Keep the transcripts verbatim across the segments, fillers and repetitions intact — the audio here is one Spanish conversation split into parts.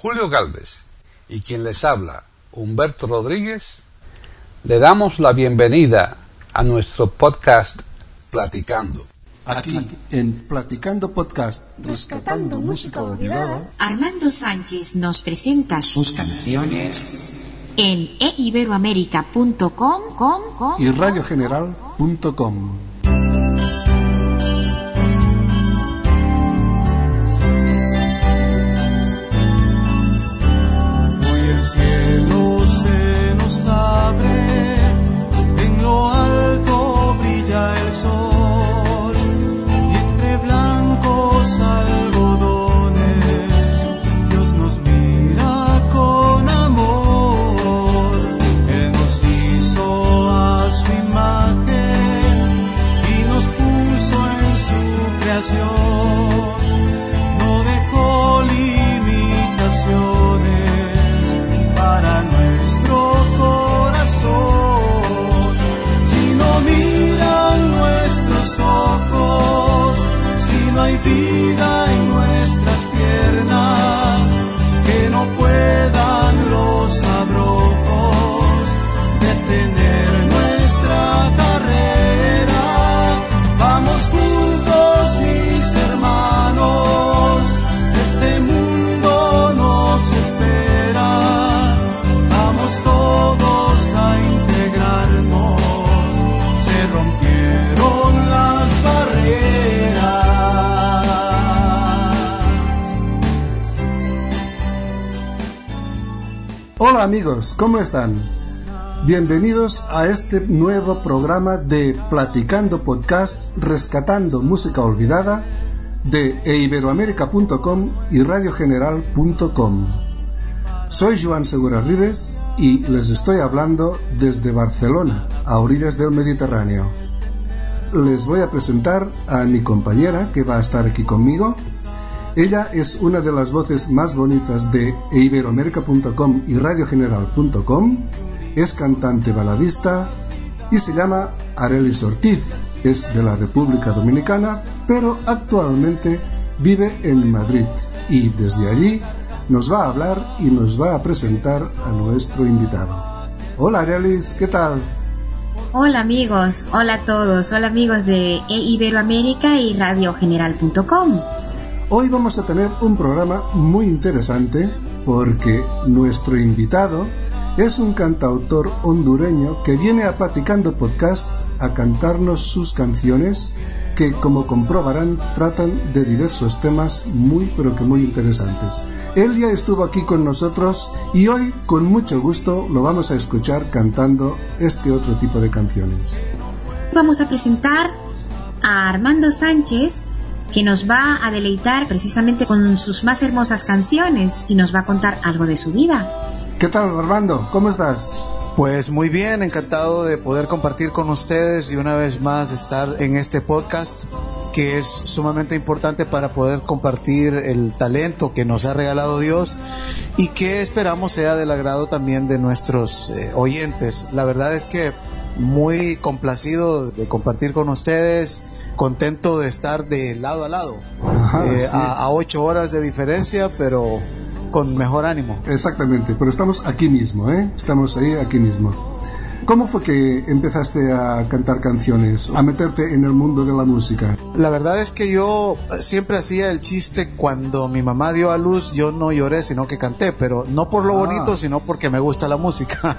Julio Galvez y quien les habla, Humberto Rodríguez, le damos la bienvenida a nuestro podcast Platicando. Aquí, en Platicando Podcast, rescatando música olvidada, Armando Sánchez nos presenta sus canciones en e iberoamerica punto com y radio general punto com. No dejó limitaciones para nuestro corazón. Si no miran nuestros ojos, si no hay vida en nuestras piernas, que no puedan los abrojos detener nuestra carrera. Vamos juntos, mis hermanos, este mundo nos espera. Vamos todos a integrarnos, se rompieron las barreras. Hola amigos, ¿cómo están? Bienvenidos a este nuevo programa de Platicando Podcast, rescatando música olvidada de e iberoamerica punto com y radio general punto com. Soy Joan Segura Ribes y les estoy hablando desde Barcelona, a orillas del Mediterráneo. Les voy a presentar a mi compañera que va a estar aquí conmigo. Ella es una de las voces más bonitas de e iberoamerica punto com y radio general punto com. Es cantante baladista y se llama Arelis Ortiz. Es de la República Dominicana, pero actualmente vive en Madrid y desde allí nos va a hablar y nos va a presentar a nuestro invitado. Hola Arelis, ¿qué tal? Hola amigos, hola a todos, hola amigos de e iberoamerica y radio general punto com. Hoy vamos a tener un programa muy interesante porque nuestro invitado es un cantautor hondureño que viene a Platicando Podcast a cantarnos sus canciones que, como comprobarán, tratan de diversos temas muy pero que muy interesantes. Él ya estuvo aquí con nosotros y hoy, con mucho gusto, lo vamos a escuchar cantando este otro tipo de canciones. Vamos a presentar a Armando Sánchez, que nos va a deleitar precisamente con sus más hermosas canciones y nos va a contar algo de su vida. ¿Qué tal, Armando? ¿Cómo estás? Pues muy bien, encantado de poder compartir con ustedes y una vez más estar en este podcast que es sumamente importante para poder compartir el talento que nos ha regalado Dios y que esperamos sea del agrado también de nuestros eh, oyentes. La verdad es que muy complacido de compartir con ustedes, contento de estar de lado a lado, Ajá, eh, sí. a, a ocho horas de diferencia, pero con mejor ánimo. Exactamente, pero estamos aquí mismo, ¿eh? Estamos ahí, aquí mismo. ¿Cómo fue que empezaste a cantar canciones, a meterte en el mundo de la música? La verdad es que yo siempre hacía el chiste cuando mi mamá dio a luz, yo no lloré, sino que canté, pero no por lo Ah. bonito, sino porque me gusta la música.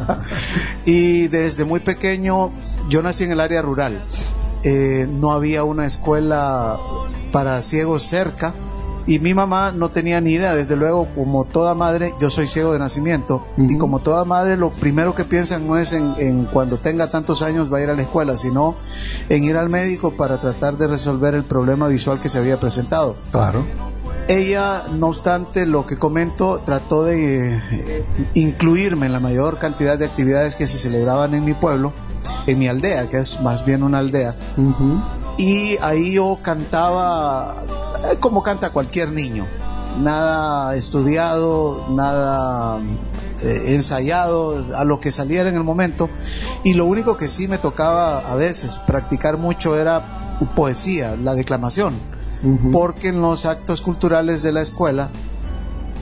Y desde muy pequeño, yo nací en el área rural. Eh, no había una escuela para ciegos cerca. Y mi mamá no tenía ni idea, desde luego, como toda madre, yo soy ciego de nacimiento, uh-huh. y como toda madre, lo primero que piensan no es en, en cuando tenga tantos años va a ir a la escuela, sino en ir al médico para tratar de resolver el problema visual que se había presentado. Claro. Ella, no obstante, lo que comento, trató de eh, incluirme en la mayor cantidad de actividades que se celebraban en mi pueblo, en mi aldea, que es más bien una aldea. Uh-huh. Y ahí yo cantaba eh, como canta cualquier niño, nada estudiado, nada eh, ensayado, a lo que saliera en el momento. Y lo único que sí me tocaba a veces practicar mucho era poesía, la declamación, uh-huh. porque en los actos culturales de la escuela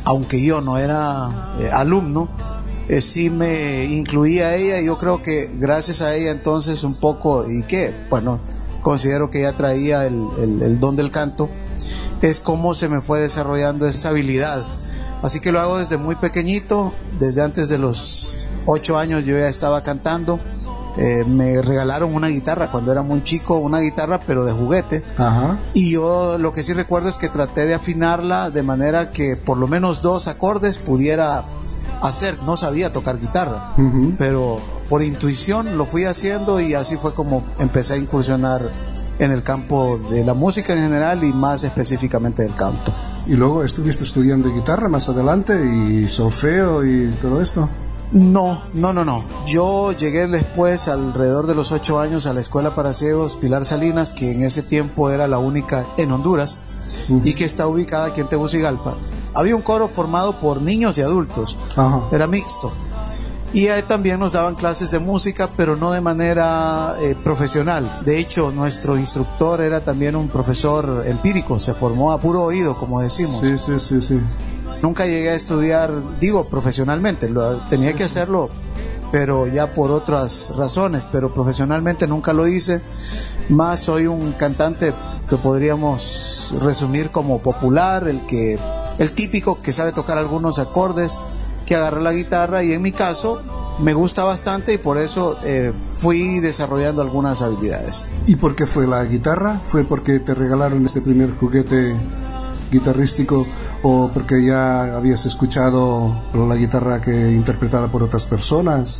aunque yo no era eh, alumno, eh, sí me incluía a ella, y yo creo que gracias a ella entonces un poco, y que, bueno, considero que ella traía el, el, el don del canto, es cómo se me fue desarrollando esa habilidad. Así que lo hago desde muy pequeñito, desde antes de los ocho años yo ya estaba cantando. Eh, me regalaron una guitarra cuando era muy chico, una guitarra pero de juguete. Ajá. Y yo lo que sí recuerdo es que traté de afinarla de manera que por lo menos dos acordes pudiera hacer. No sabía tocar guitarra, uh-huh. pero por intuición lo fui haciendo, y así fue como empecé a incursionar en el campo de la música en general y más específicamente del canto. ¿Y luego estuviste estudiando guitarra más adelante y solfeo y todo esto? No, no, no, no. Yo llegué después, alrededor de los ocho años, a la Escuela para Ciegos Pilar Salinas, que en ese tiempo era la única en Honduras, uh-huh. y que está ubicada aquí en Tegucigalpa. Había un coro formado por niños y adultos, uh-huh. era mixto. Y ahí también nos daban clases de música, pero no de manera eh, profesional. De hecho, nuestro instructor era también un profesor empírico, se formó a puro oído, como decimos. Sí, sí, sí, sí. Nunca llegué a estudiar, digo, profesionalmente, lo, tenía sí, que hacerlo, pero ya por otras razones, pero profesionalmente nunca lo hice. Más soy un cantante que podríamos resumir como popular, el que, el típico que sabe tocar algunos acordes, que agarra la guitarra, y en mi caso me gusta bastante, y por eso eh, fui desarrollando algunas habilidades. ¿Y por qué fue la guitarra? ¿Fue porque te regalaron ese primer juguete guitarrístico, o porque ya habías escuchado la guitarra que interpretada por otras personas?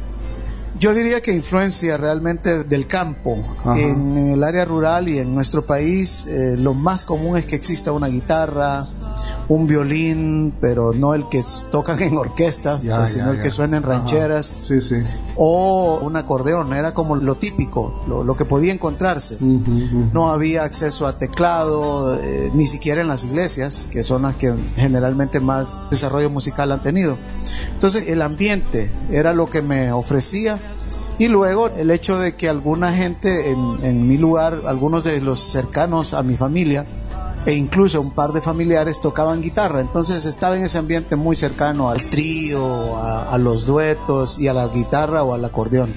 Yo diría que influencia realmente del campo. Ajá. En el área rural y en nuestro país eh, lo más común es que exista una guitarra, un violín, pero no el que tocan en orquestas, ya, sino ya, el ya. que suena en rancheras. Sí, sí. O un acordeón, era como lo típico, lo, lo que podía encontrarse. Uh-huh, uh-huh. No había acceso a teclado, eh, ni siquiera en las iglesias, que son las que generalmente más desarrollo musical han tenido. Entonces el ambiente era lo que me ofrecía. Y luego el hecho de que alguna gente en, en mi lugar, algunos de los cercanos a mi familia, e incluso un par de familiares tocaban guitarra, entonces estaba en ese ambiente muy cercano al trío, a, a los duetos y a la guitarra o al acordeón.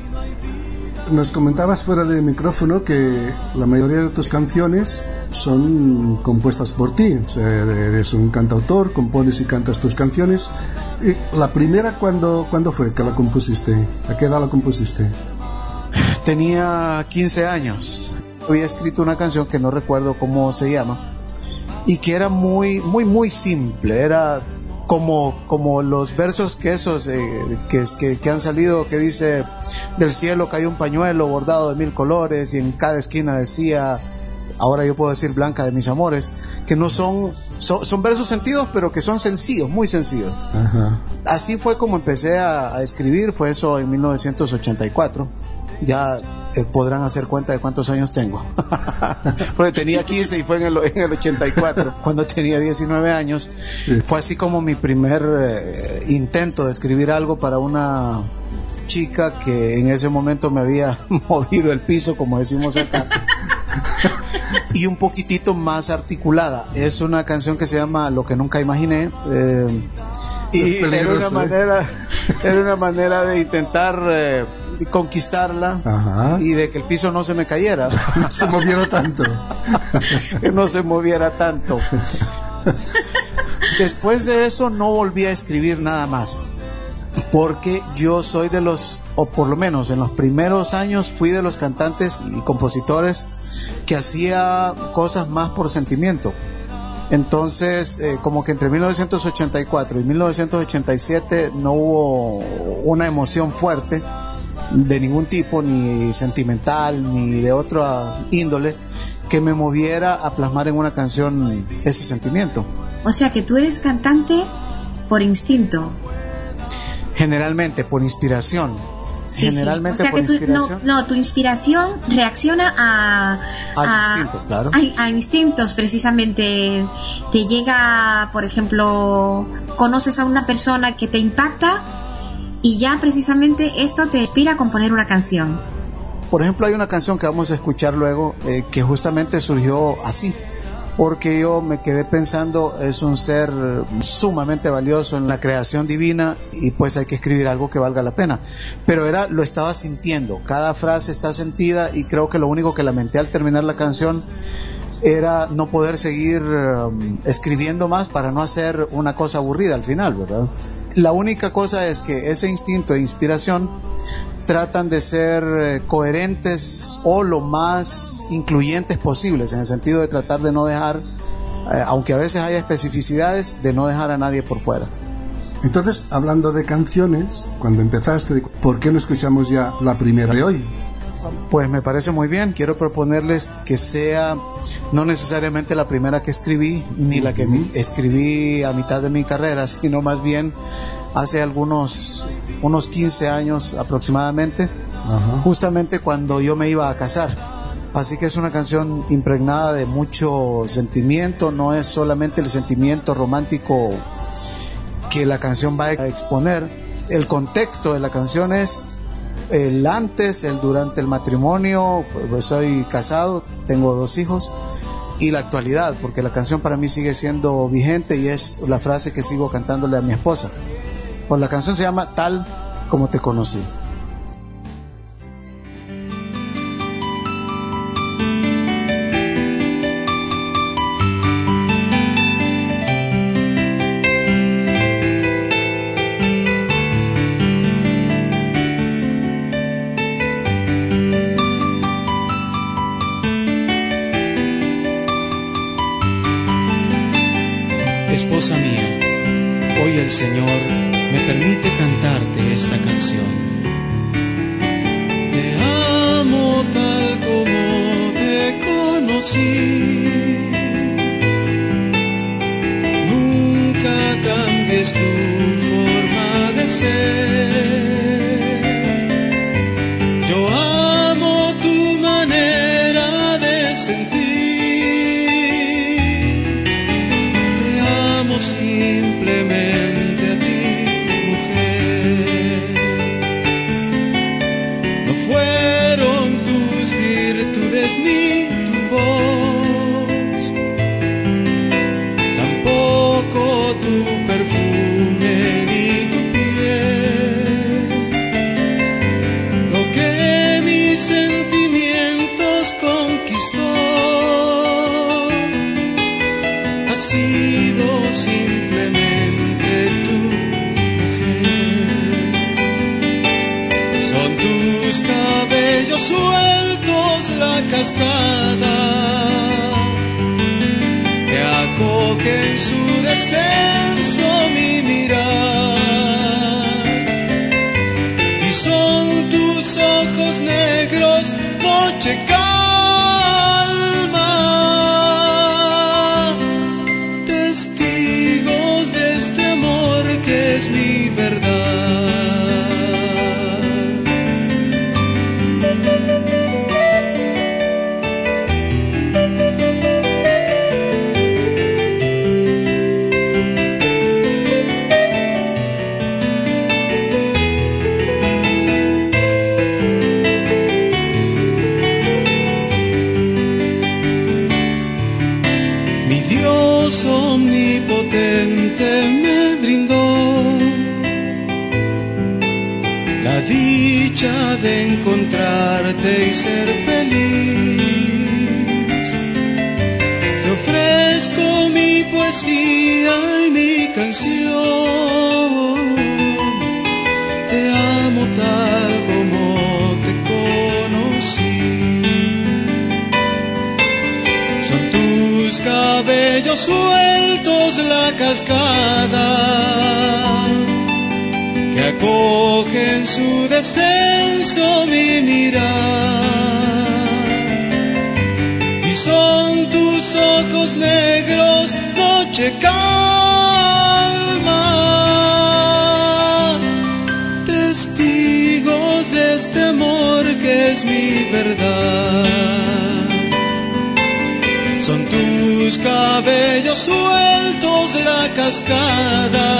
Nos comentabas fuera de micrófono que la mayoría de tus canciones son compuestas por ti, o sea, eres un cantautor, compones y cantas tus canciones. ¿Y la primera cuándo, cuándo fue que la compusiste? ¿A qué edad la compusiste? Tenía quince años. Había escrito una canción que no recuerdo cómo se llama, y que era muy, muy, muy simple. Era como, como los versos que esos eh, que, que, que han salido, que dice: del cielo cayó un pañuelo bordado de mil colores, y en cada esquina decía: ahora yo puedo decir blanca de mis amores. Que no son, son, son versos sentidos, pero que son sencillos, muy sencillos. Ajá. Así fue como empecé a, a escribir. Fue eso en mil novecientos ochenta y cuatro. Ya eh, podrán hacer cuenta de cuántos años tengo. Porque tenía quince y fue en el, en el ochenta y cuatro, cuando tenía diecinueve años. Sí. Fue así como mi primer eh, intento de escribir algo para una chica que en ese momento me había movido el piso, como decimos acá. Y un poquitito más articulada. Es una canción que se llama Lo que nunca imaginé. Eh, y era una, manera, era una manera de intentar eh, conquistarla. Ajá. Y de que el piso no se me cayera. No se moviera tanto. Que no se moviera tanto. Después de eso no volví a escribir nada más, porque yo soy de los, o por lo menos en los primeros años fui de los cantantes y compositores que hacía cosas más por sentimiento. Entonces eh, como que entre mil novecientos ochenta y cuatro y mil novecientos ochenta y siete no hubo una emoción fuerte de ningún tipo, ni sentimental ni de otra índole, que me moviera a plasmar en una canción ese sentimiento. O sea que tú eres cantante por instinto. Generalmente por inspiración. Sí, Generalmente sí. O sea por que tú, inspiración. No, no, tu inspiración reacciona a, Al a, instinto, claro. a, a instintos, precisamente. Te llega, por ejemplo, conoces a una persona que te impacta y ya precisamente esto te inspira a componer una canción. Por ejemplo, hay una canción que vamos a escuchar luego eh, que justamente surgió así. porque yo me quedé pensando, es un ser sumamente valioso en la creación divina y pues hay que escribir algo que valga la pena. Pero era, lo estaba sintiendo, cada frase está sentida, y creo que lo único que lamenté al terminar la canción era no poder seguir um, escribiendo más para no hacer una cosa aburrida al final, ¿verdad? La única cosa es que ese instinto de inspiración tratan de ser eh, coherentes o lo más incluyentes posibles, en el sentido de tratar de no dejar, eh, aunque a veces haya especificidades, de no dejar a nadie por fuera. Entonces, hablando de canciones, cuando empezaste, ¿por qué no escuchamos ya la primera de hoy? Pues me parece muy bien. Quiero proponerles que sea no necesariamente la primera que escribí, ni la que uh-huh. escribí a mitad de mi carrera, sino más bien hace algunos unos quince años aproximadamente, uh-huh. justamente cuando yo me iba a casar. Así que es una canción impregnada de mucho sentimiento, no es solamente el sentimiento romántico que la canción va a exponer. El contexto de la canción es el antes, el durante el matrimonio, pues soy casado, tengo dos hijos, y la actualidad, porque la canción para mí sigue siendo vigente y es la frase que sigo cantándole a mi esposa. Pues la canción se llama Tal como te conocí. Esposa mía, hoy el Señor me permite cantarte esta canción. Te amo tal como te conocí. Nunca cambies tu forma de ser. Yo amo tu manera de sentir. Simplemente a ti, mujer. No fueron tus virtudes ni tu voz, tampoco tu perfume ni tu piel, lo que mis sentimientos conquistó ha sido simplemente tu mujer. Son tus cabellos sueltos la cascada que acoge en su descenso mi mirar, y son tus ojos negros noche calma, que es mi verdad. Mi Dios omnipotente me brindó la dicha de encontrarte y ser feliz. Te ofrezco mi poesía y mi canción. Te amo tal como te conocí. Son tus cabellos sueltos la cascada que acoge en su descenso mi mirar, y son tus ojos negros noche calma, testigos de este amor que es mi verdad. Son tus cabellos sueltos la cascada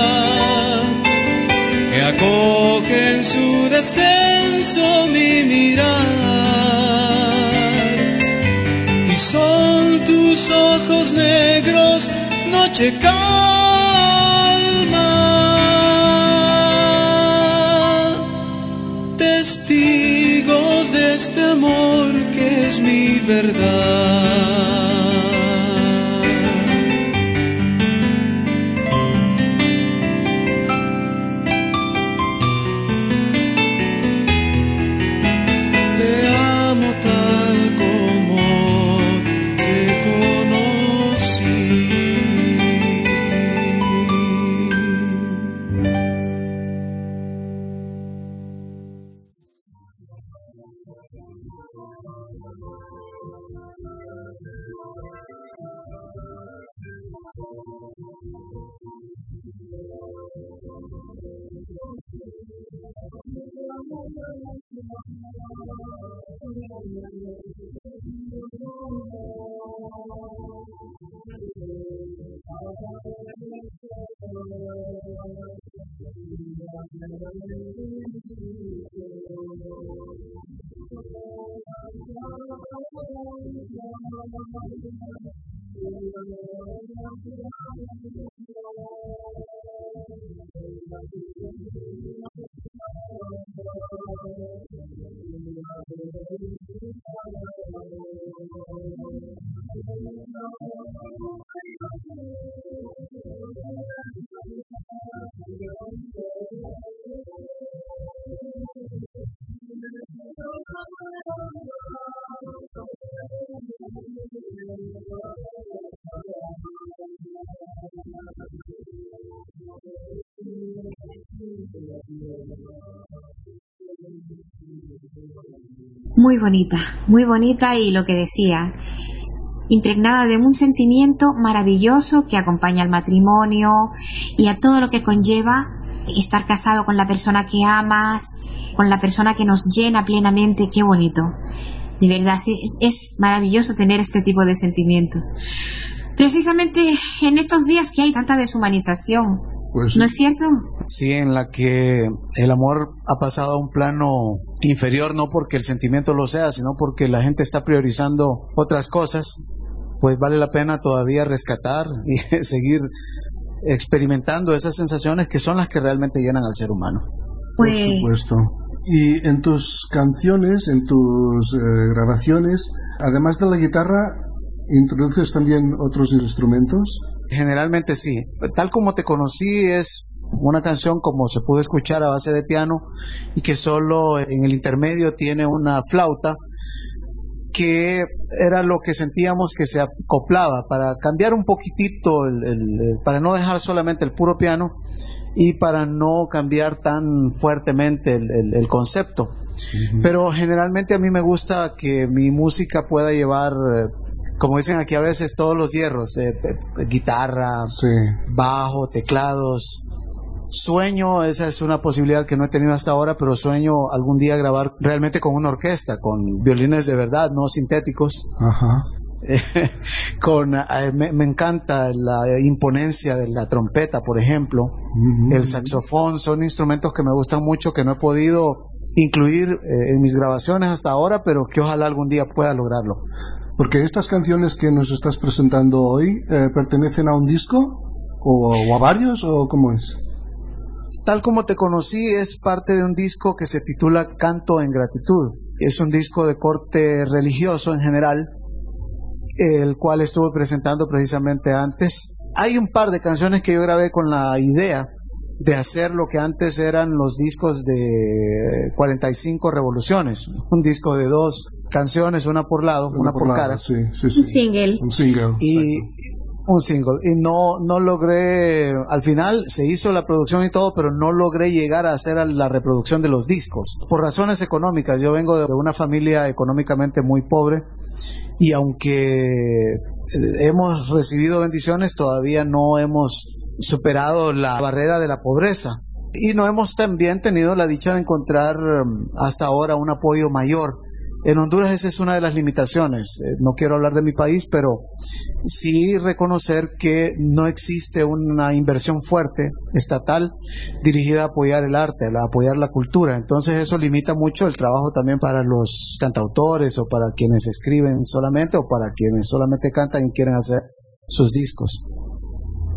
que acoge en su descenso mi mirar, y son tus ojos noche calma, testigos de este amor que es mi verdad. Muy bonita, muy bonita, y lo que decía, impregnada de un sentimiento maravilloso que acompaña al matrimonio y a todo lo que conlleva estar casado con la persona que amas, con la persona que nos llena plenamente. Qué bonito, de verdad, sí, es maravilloso tener este tipo de sentimientos, precisamente en estos días que hay tanta deshumanización. Pues, ¿no es cierto? Sí, en la que el amor ha pasado a un plano inferior, no porque el sentimiento lo sea, sino porque la gente está priorizando otras cosas. Pues vale la pena todavía rescatar y seguir experimentando esas sensaciones que son las que realmente llenan al ser humano. Pues... Por supuesto. Y en tus canciones, en tus eh, grabaciones, además de la guitarra, ¿introduces también otros instrumentos? Generalmente sí. Tal como te conocí es una canción, como se pudo escuchar, a base de piano, y que solo en el intermedio tiene una flauta, que era lo que sentíamos que se acoplaba para cambiar un poquitito, el, el, el, para no dejar solamente el puro piano y para no cambiar tan fuertemente el, el, el concepto. Uh-huh. Pero generalmente a mí me gusta que mi música pueda llevar, como dicen aquí a veces, todos los hierros, eh, guitarra, sí, bajo, teclados. Sueño, esa es una posibilidad que no he tenido hasta ahora, pero sueño algún día grabar realmente con una orquesta, con violines de verdad, no sintéticos. Ajá. con eh, me, me encanta la imponencia de la trompeta, por ejemplo. Uh-huh. El saxofón, son instrumentos que me gustan mucho, que no he podido incluir eh, en mis grabaciones hasta ahora, pero que ojalá algún día pueda lograrlo. Porque estas canciones que nos estás presentando hoy, eh, ¿pertenecen a un disco? ¿O, o a varios? ¿O cómo es? Tal como te conocí es parte de un disco que se titula Canto en Gratitud. Es un disco de corte religioso en general, el cual estuve presentando precisamente antes. Hay un par de canciones que yo grabé con la idea de hacer lo que antes eran los discos de cuarenta y cinco revoluciones, un disco de dos canciones, una por lado, una, una por, por cara. Sí, sí, sí. Un single. Un single. Y un single. Y no, no logré, al final se hizo la producción y todo, pero no logré llegar a hacer la reproducción de los discos. Por razones económicas, yo vengo de una familia económicamente muy pobre, y aunque hemos recibido bendiciones, todavía no hemos superado la barrera de la pobreza. Y no hemos también tenido la dicha de encontrar hasta ahora un apoyo mayor. En Honduras esa es una de las limitaciones. Eh, no quiero hablar de mi país, pero sí reconocer que no existe una inversión fuerte estatal dirigida a apoyar el arte, a apoyar la cultura. Entonces eso limita mucho el trabajo también para los cantautores, o para quienes escriben solamente, o para quienes solamente cantan y quieren hacer sus discos.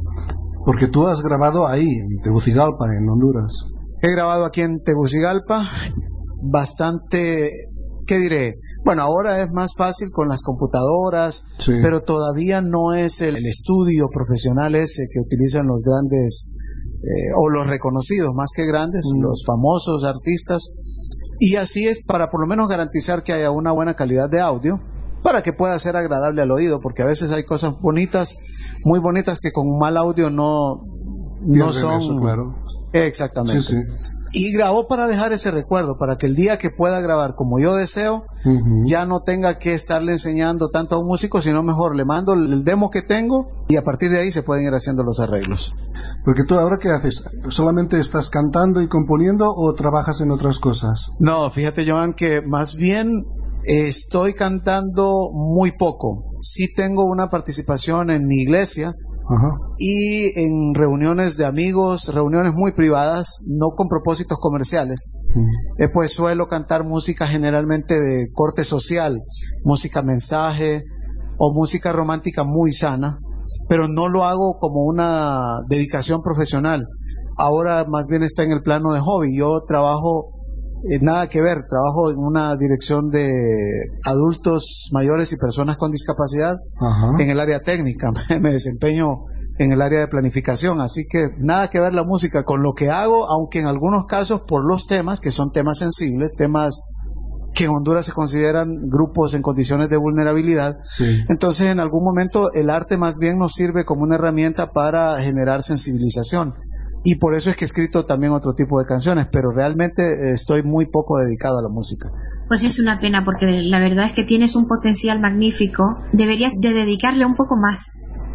Porque tú has grabado ahí, en Tegucigalpa, en Honduras. He grabado aquí en Tegucigalpa bastante, ¿qué diré? Bueno, ahora es más fácil con las computadoras, sí, pero todavía no es el, el estudio profesional ese que utilizan los grandes, eh, o los reconocidos, más que grandes, mm. los famosos artistas. Y así es para por lo menos garantizar que haya una buena calidad de audio, para que pueda ser agradable al oído, porque a veces hay cosas bonitas, muy bonitas, que con mal audio no, no son... Eso, claro. Exactamente. Sí, sí. Y grabo para dejar ese recuerdo, para que el día que pueda grabar como yo deseo, uh-huh, ya no tenga que estarle enseñando tanto a un músico, sino mejor le mando el demo que tengo y a partir de ahí se pueden ir haciendo los arreglos. Porque tú ahora, ¿qué haces? ¿Solamente estás cantando y componiendo o trabajas en otras cosas? No, fíjate, Joan, que más bien estoy cantando muy poco. Sí tengo una participación en mi iglesia. Uh-huh. Y en reuniones de amigos, reuniones muy privadas, no con propósitos comerciales. Uh-huh. eh, pues suelo cantar música generalmente de corte social, música mensaje o música romántica muy sana, pero no lo hago como una dedicación profesional. Ahora más bien está en el plano de hobby. Yo trabajo Eh, nada que ver, trabajo en una dirección de adultos mayores y personas con discapacidad. Ajá. En el área técnica, me desempeño en el área de planificación, así que nada que ver la música con lo que hago, aunque en algunos casos por los temas, que son temas sensibles, temas que en Honduras se consideran grupos en condiciones de vulnerabilidad, sí. Entonces en algún momento el arte más bien nos sirve como una herramienta para generar sensibilización. Y por eso es que he escrito también otro tipo de canciones, pero realmente estoy muy poco dedicado a la música. Pues es una pena, porque la verdad es que tienes un potencial magnífico. Deberías de dedicarle un poco más.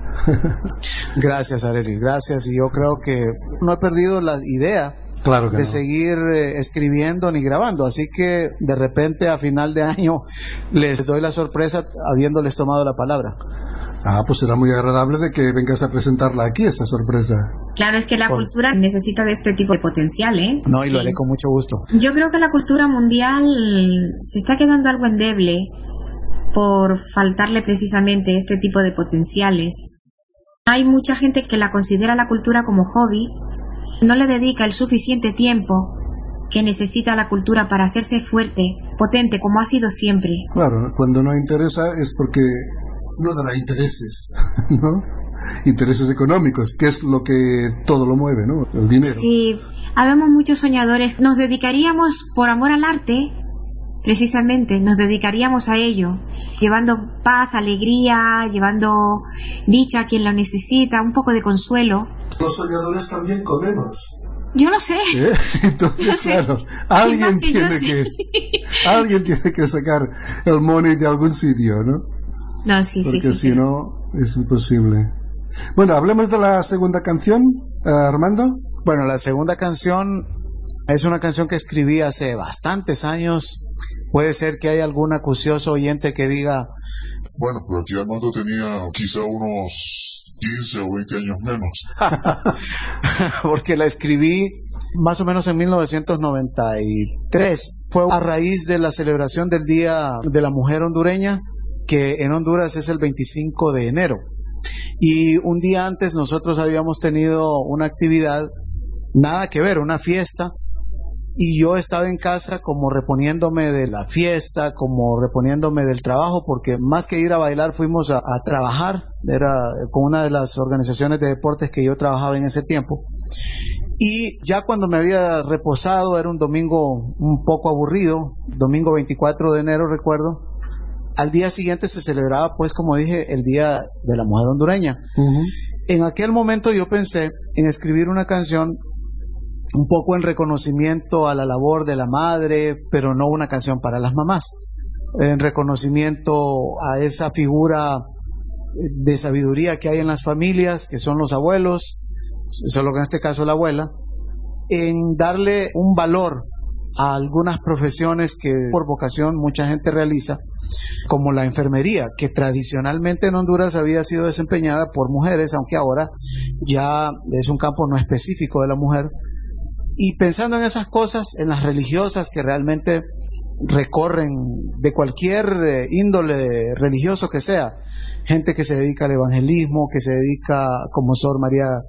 Gracias, Arelis, gracias. Y yo creo que no he perdido la idea claro de no. seguir eh, escribiendo ni grabando. Así que de repente a final de año les doy la sorpresa habiéndoles tomado la palabra. Ah, pues será muy agradable de que vengas a presentarla aquí, esa sorpresa. Claro, es que la Por... cultura necesita de este tipo de potencial, ¿eh? No, y lo haré con mucho gusto. Yo creo que la cultura mundial se está quedando algo endeble por faltarle precisamente este tipo de potenciales. Hay mucha gente que la considera la cultura como hobby, no le dedica el suficiente tiempo que necesita la cultura para hacerse fuerte, potente, como ha sido siempre. Claro, cuando no interesa es porque no dará intereses, ¿no? Intereses económicos, que es lo que todo lo mueve, ¿no? El dinero. Sí, habemos muchos soñadores. Nos dedicaríamos por amor al arte, precisamente, nos dedicaríamos a ello, llevando paz, alegría, llevando dicha a quien lo necesita, un poco de consuelo. Los soñadores también comemos. Yo lo sé. ¿Eh? Entonces, lo sé. Claro, alguien que tiene que, alguien tiene que sacar el money de algún sitio, ¿no? No, sí, Porque sí, sí. si sí. no, es imposible. Bueno, hablemos de la segunda canción, uh, Armando. Bueno, la segunda canción es una canción que escribí hace bastantes años. Puede ser que haya algún acucioso oyente que diga... Bueno, pero aquí Armando tenía quizá unos quince o veinte años menos. Porque la escribí más o menos en mil novecientos noventa y tres. Fue a raíz de la celebración del Día de la Mujer Hondureña, que en Honduras es el veinticinco de enero. Y un día antes nosotros habíamos tenido una actividad, nada que ver, una fiesta, y yo estaba en casa como reponiéndome de la fiesta, como reponiéndome del trabajo, porque más que ir a bailar fuimos a, a trabajar, era con una de las organizaciones de deportes que yo trabajaba en ese tiempo. Y ya cuando me había reposado, era un domingo un poco aburrido, domingo veinticuatro de enero recuerdo. Al día siguiente se celebraba, pues como dije, el Día de la Mujer Hondureña. Uh-huh. En aquel momento yo pensé en escribir una canción un poco en reconocimiento a la labor de la madre, pero no una canción para las mamás, en reconocimiento a esa figura de sabiduría que hay en las familias, que son los abuelos, solo que en este caso la abuela, en darle un valor a algunas profesiones que por vocación mucha gente realiza, como la enfermería, que tradicionalmente en Honduras había sido desempeñada por mujeres, aunque ahora ya es un campo no específico de la mujer. Y pensando en esas cosas, en las religiosas que realmente recorren de cualquier índole religioso que sea, gente que se dedica al evangelismo, que se dedica como Sor María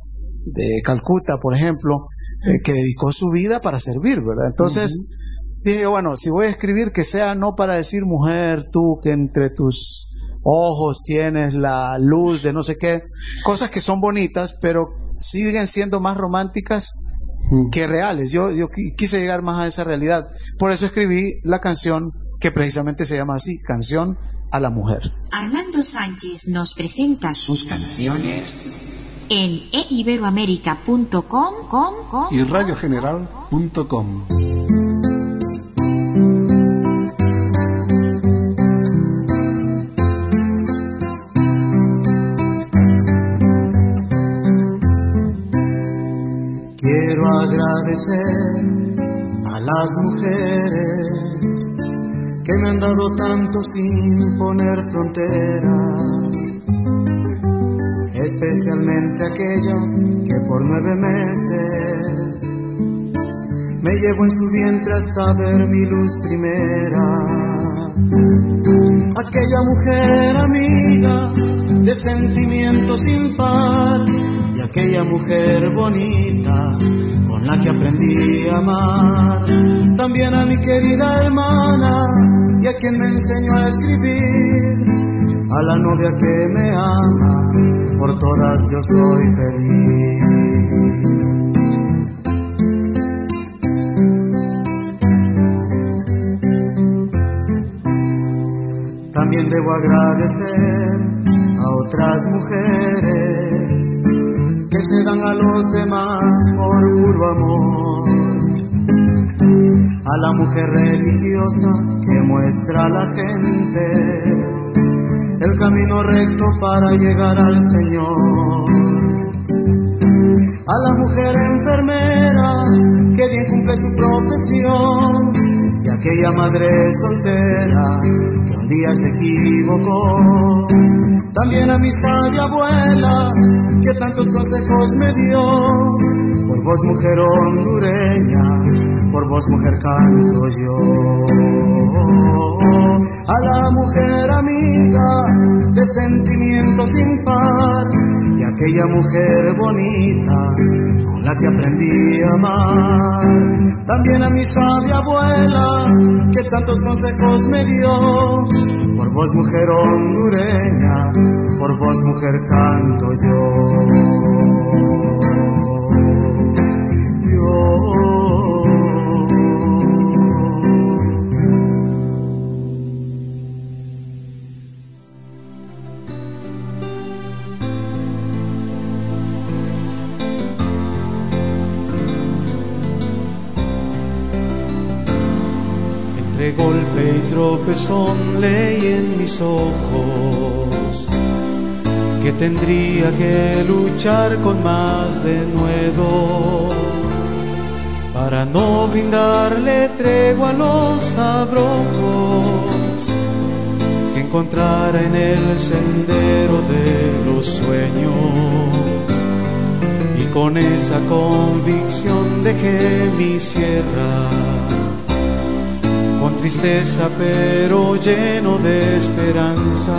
de Calcuta, por ejemplo, eh, que dedicó su vida para servir, ¿verdad? Entonces, uh-huh. dije, bueno, si voy a escribir, que sea no para decir, mujer, tú que entre tus ojos tienes la luz de no sé qué, cosas que son bonitas, pero siguen siendo más románticas uh-huh. que reales. Yo, yo quise llegar más a esa realidad. Por eso escribí la canción que precisamente se llama así, Canción a la Mujer. Armando Sánchez nos presenta sus canciones en e iberoamerica punto com y radio general punto com. Quiero agradecer a las mujeres que me han dado tanto sin poner fronteras, especialmente aquella que por nueve meses me llevó en su vientre hasta ver mi luz primera. Aquella mujer amiga de sentimiento sin par, y aquella mujer bonita con la que aprendí a amar. También a mi querida hermana y a quien me enseñó a escribir, a la novia que me ama, por todas yo soy feliz. También debo agradecer a otras mujeres que se dan a los demás por puro amor, a la mujer religiosa que muestra a la gente el camino recto para llegar al Señor, a la mujer enfermera que bien cumple su profesión, y a aquella madre soltera que un día se equivocó. También a mi sabia abuela que tantos consejos me dio, por vos mujer hondureña, por vos mujer canto yo. A la mujer amiga de sentimiento sin par, y aquella mujer bonita con la que aprendí a amar. También a mi sabia abuela que tantos consejos me dio, por vos mujer hondureña, por vos mujer canto yo. Yo. De golpe y tropezón leí en mis ojos que tendría que luchar con más de nuevo para no brindarle tregua a los abrojos que encontrara en el sendero de los sueños, y con esa convicción dejé mi sierra con tristeza pero lleno de esperanza,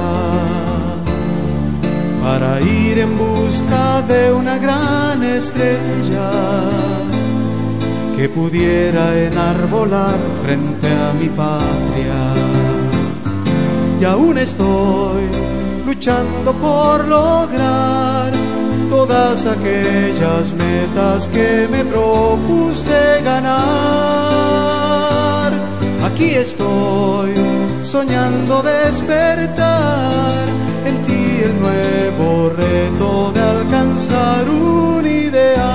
para ir en busca de una gran estrella que pudiera enarbolar frente a mi patria. Y aún estoy luchando por lograr todas aquellas metas que me propuse ganar. Aquí estoy soñando despertar en ti el nuevo reto de alcanzar un ideal.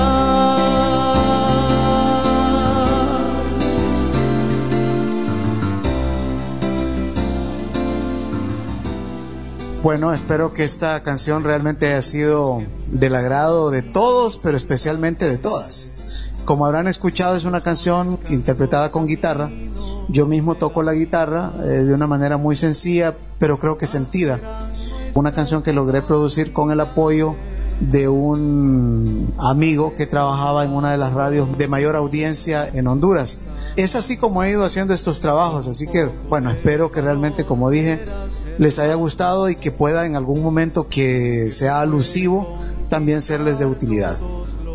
Bueno, espero que esta canción realmente haya sido del agrado de todos, pero especialmente de todas. Como habrán escuchado, es una canción interpretada con guitarra. Yo mismo toco la guitarra eh, de una manera muy sencilla, pero creo que sentida. Una canción que logré producir con el apoyo de un amigo que trabajaba en una de las radios de mayor audiencia en Honduras. Es así como he ido haciendo estos trabajos, así que bueno, espero que realmente, como dije, les haya gustado y que pueda en algún momento que sea alusivo también serles de utilidad.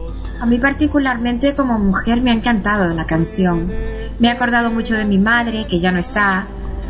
A mí particularmente como mujer me ha encantado la canción. Me he acordado mucho de mi madre, que ya no está.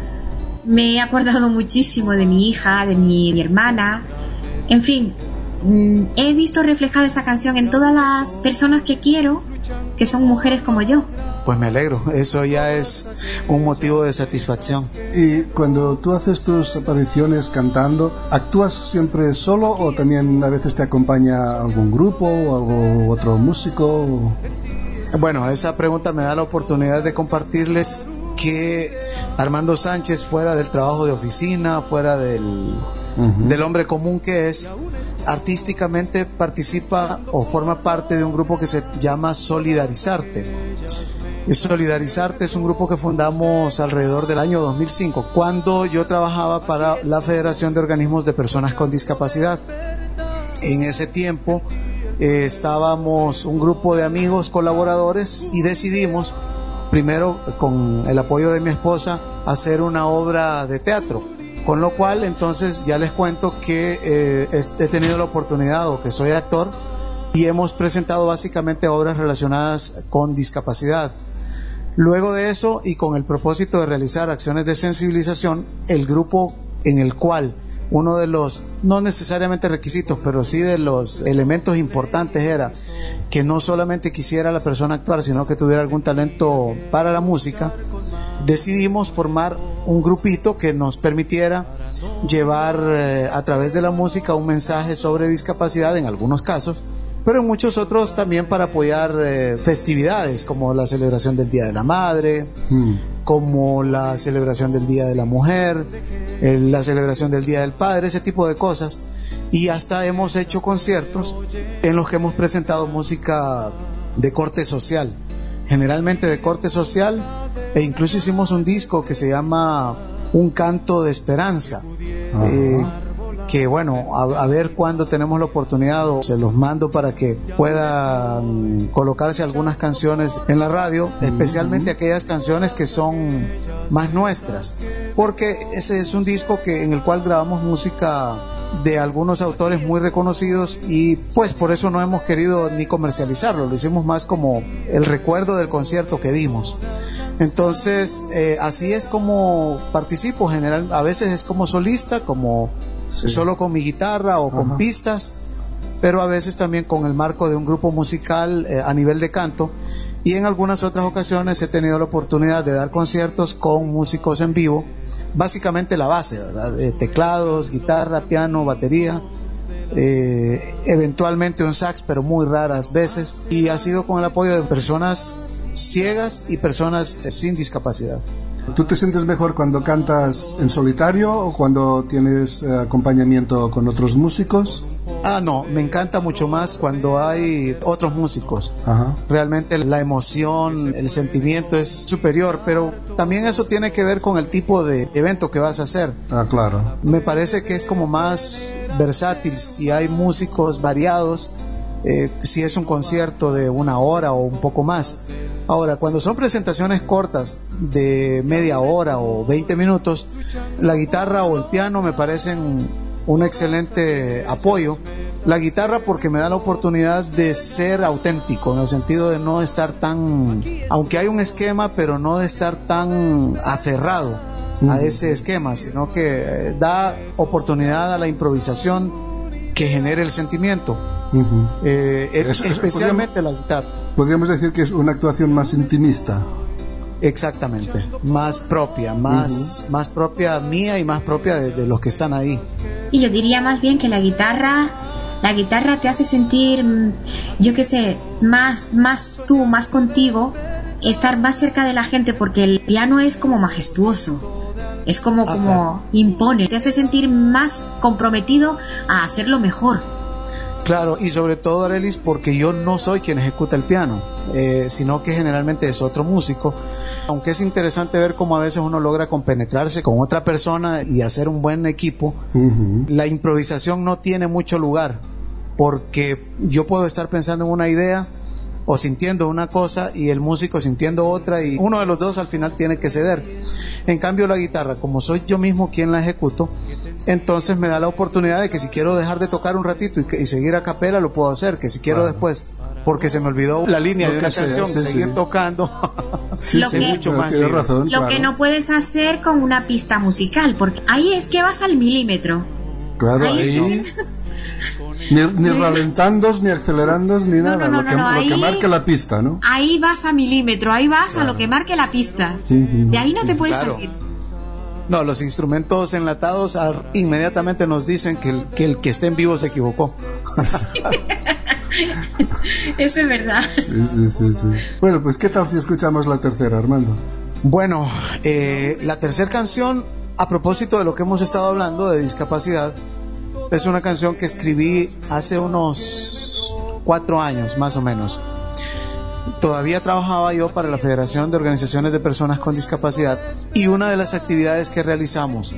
Me he acordado muchísimo de mi hija, de mi, mi hermana. En fin, mmm, he visto reflejada esa canción en todas las personas que quiero, que son mujeres como yo. Pues me alegro, eso ya es un motivo de satisfacción. Y cuando tú haces tus apariciones cantando, ¿actúas siempre solo o también a veces te acompaña algún grupo o algo, otro músico? Bueno, esa pregunta me da la oportunidad de compartirles que Armando Sánchez, fuera del trabajo de oficina, fuera del, uh-huh. del hombre común que es, artísticamente participa o forma parte de un grupo que se llama Solidarizarte. Solidarizarte es un grupo que fundamos alrededor del año dos mil cinco, cuando yo trabajaba para la Federación de Organismos de Personas con Discapacidad. En ese tiempo eh, estábamos un grupo de amigos colaboradores y decidimos, primero con el apoyo de mi esposa, hacer una obra de teatro. Con lo cual, entonces, ya les cuento que eh, he tenido la oportunidad, o que soy actor, y hemos presentado básicamente obras relacionadas con discapacidad. Luego de eso, y con el propósito de realizar acciones de sensibilización, el grupo en el cual uno de los, no necesariamente requisitos, pero sí de los elementos importantes era que no solamente quisiera la persona actuar, sino que tuviera algún talento para la música, decidimos formar un grupito que nos permitiera llevar eh, a través de la música un mensaje sobre discapacidad en algunos casos, pero en muchos otros también para apoyar eh, festividades como la celebración del Día de la Madre, mm. como la celebración del Día de la Mujer, eh, la celebración del Día del Padre, ese tipo de cosas. Y hasta hemos hecho conciertos en los que hemos presentado música de corte social, generalmente de corte social, e incluso hicimos un disco que se llama Un Canto de Esperanza. Uh-huh. eh, que bueno, a, a ver cuándo tenemos la oportunidad, o se los mando para que puedan colocarse algunas canciones en la radio, especialmente uh-huh. aquellas canciones que son más nuestras, porque ese es un disco que en el cual grabamos música de algunos autores muy reconocidos, y pues por eso no hemos querido ni comercializarlo, lo hicimos más como el recuerdo del concierto que dimos. Entonces eh, así es como participo, general, a veces es como solista, como sí. solo con mi guitarra o con Ajá. pistas, pero a veces también con el marco de un grupo musical eh, a nivel de canto, y en algunas otras ocasiones he tenido la oportunidad de dar conciertos con músicos en vivo, básicamente la base, ¿verdad? Eh, teclados, guitarra, piano, batería, eh, eventualmente un sax, pero muy raras veces, y ha sido con el apoyo de personas ciegas y personas eh, sin discapacidad. ¿Tú te sientes mejor cuando cantas en solitario o cuando tienes eh, acompañamiento con otros músicos? Ah, no, me encanta mucho más cuando hay otros músicos. Ajá. Realmente la emoción, el sentimiento es superior, pero también eso tiene que ver con el tipo de evento que vas a hacer. Ah, claro. Me parece que es como más versátil si hay músicos variados, eh, si es un concierto de una hora o un poco más. Ahora, cuando son presentaciones cortas de media hora o veinte minutos, la guitarra o el piano me parecen un excelente apoyo. La guitarra porque me da la oportunidad de ser auténtico, en el sentido de no estar tan, aunque hay un esquema, pero no de estar tan aferrado uh-huh. a ese esquema, sino que da oportunidad a la improvisación que genere el sentimiento. Uh-huh. eh, es, especialmente la guitarra. Podríamos decir que es una actuación más intimista. Exactamente, más propia, más, uh-huh. más propia mía y más propia de, de los que están ahí. Sí, yo diría más bien que la guitarra, la guitarra te hace sentir, yo qué sé, más, más tú, más contigo, estar más cerca de la gente, porque el piano es como majestuoso. Es como, ah, como claro. impone, te hace sentir más comprometido a hacerlo mejor. Claro, y sobre todo, Arelis, porque yo no soy quien ejecuta el piano, eh, sino que generalmente es otro músico. Aunque es interesante ver cómo a veces uno logra compenetrarse con otra persona y hacer un buen equipo, uh-huh. la improvisación no tiene mucho lugar, porque yo puedo estar pensando en una idea o sintiendo una cosa y el músico sintiendo otra, y uno de los dos al final tiene que ceder. En cambio la guitarra, como soy yo mismo quien la ejecuto, entonces me da la oportunidad de que si quiero dejar de tocar un ratito y, que, y seguir a capela, lo puedo hacer, que si quiero claro. después porque se me olvidó la línea Lo de que una sea, canción, sí, seguir sí. tocando. Sí, Lo sí, que- mucho pero más tienes libre. razón, Lo claro. que no puedes hacer con una pista musical, porque ahí es que vas al milímetro. Claro, Ahí ahí es ni, ni ralentandos, ni acelerandos, ni No, nada, no, no, lo, que, no, lo que ahí- marque la pista, ¿no? Ahí vas a milímetro, ahí vas a lo que marque la pista. Ujú. De ahí no te puedes Claro. salir. No, los instrumentos enlatados ah, inmediatamente nos dicen que el, que el que esté en vivo se equivocó. Eso es verdad. Sí, sí, sí, sí. Bueno, pues ¿qué tal si escuchamos la tercera, Armando? Bueno, eh, la tercera canción, a propósito de lo que hemos estado hablando de discapacidad, es una canción que escribí hace unos cuatro años más o menos. Todavía trabajaba yo para la Federación de Organizaciones de Personas con Discapacidad, y una de las actividades que realizamos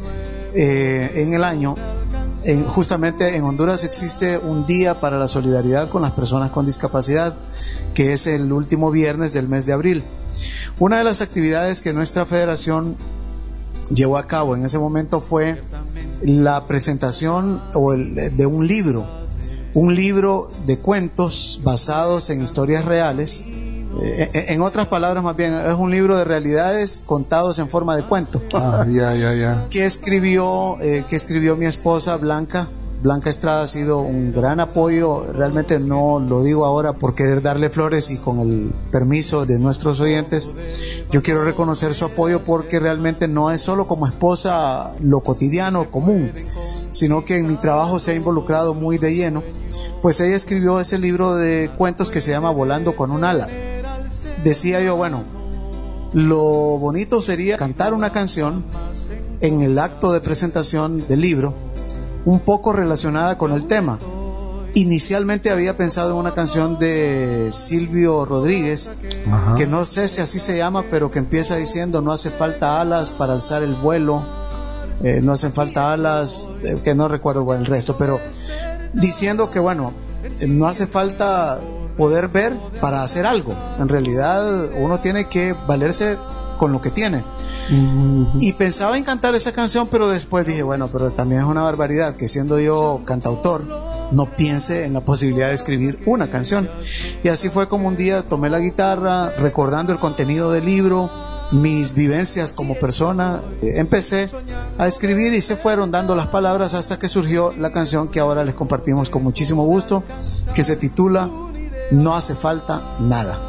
eh, en el año, en, justamente en Honduras existe un día para la solidaridad con las personas con discapacidad, que es el último viernes del mes de abril. Una de las actividades que nuestra federación llevó a cabo en ese momento fue la presentación o el, de un libro, un libro de cuentos basados en historias reales. Eh, en otras palabras, más bien, es un libro de realidades contados en forma de cuento. Ah, ya, ya, ya. que escribió eh, que escribió mi esposa Blanca. Blanca Estrada ha sido un gran apoyo. Realmente no lo digo ahora por querer darle flores, y con el permiso de nuestros oyentes, yo quiero reconocer su apoyo, porque realmente no es solo como esposa lo cotidiano, común, sino que en mi trabajo se ha involucrado muy de lleno. Pues ella escribió ese libro de cuentos que se llama Volando con un ala. Decía yo, bueno, lo bonito sería cantar una canción en el acto de presentación del libro, un poco relacionada con el tema. Inicialmente había pensado en una canción de Silvio Rodríguez, Ajá. que no sé si así se llama, pero que empieza diciendo: no hace falta alas para alzar el vuelo, eh, no hacen falta alas, eh, que no recuerdo bueno, el resto, pero diciendo que bueno, eh, no hace falta poder ver para hacer algo. En realidad uno tiene que valerse con lo que tiene. Ujú. Y pensaba en cantar esa canción, pero después dije, bueno, pero también es una barbaridad que, siendo yo cantautor, no piense en la posibilidad de escribir una canción. Y así fue como un día tomé la guitarra, recordando el contenido del libro, mis vivencias como persona, eh, empecé a escribir, y se fueron dando las palabras hasta que surgió la canción que ahora les compartimos con muchísimo gusto, que se titula No hace falta nada.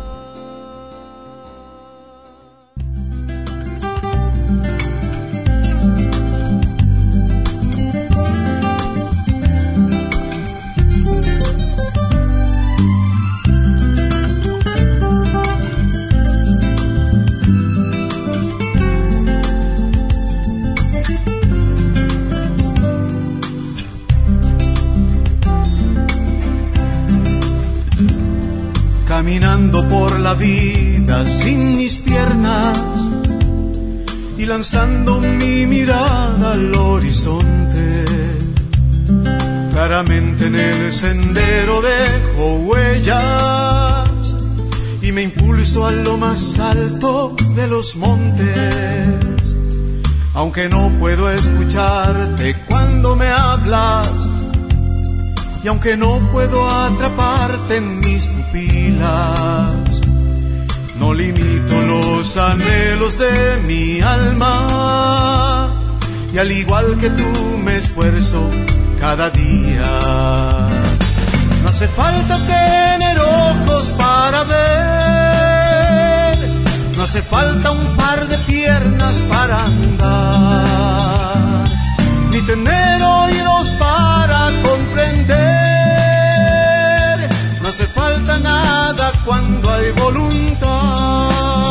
Caminando por la vida sin mis piernas y lanzando mi mirada al horizonte, claramente en el sendero dejo huellas y me impulso a lo más alto de los montes. Aunque no puedo escucharte cuando me hablas, y aunque no puedo atraparte en mis pupilas, no limito los anhelos de mi alma, y al igual que tú me esfuerzo cada día. No hace falta tener ojos para ver, no hace falta un par de piernas para andar, ni tener oídos para comprender. No hace falta nada cuando hay voluntad.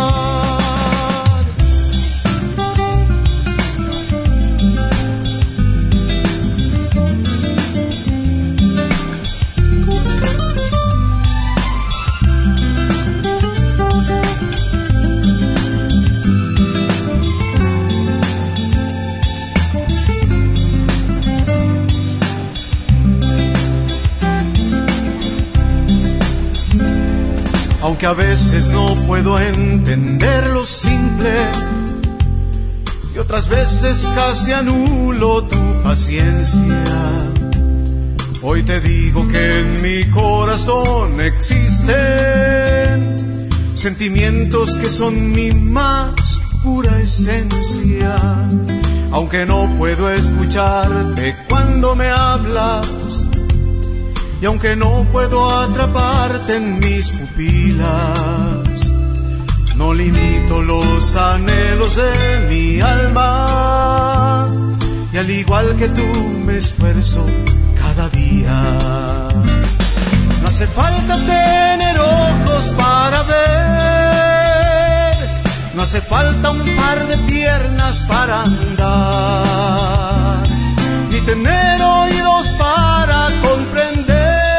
Aunque a veces no puedo entender lo simple, y otras veces casi anulo tu paciencia, Hoy te digo que en mi corazón existen sentimientos que son mi más pura esencia. Aunque no puedo escucharte cuando me hablas, y aunque no puedo atraparte en mis pupilas, no limito los anhelos de mi alma, y al igual que tú me esfuerzo cada día. No hace falta tener ojos para ver, no hace falta un par de piernas para andar, ni tener oídos para comprender.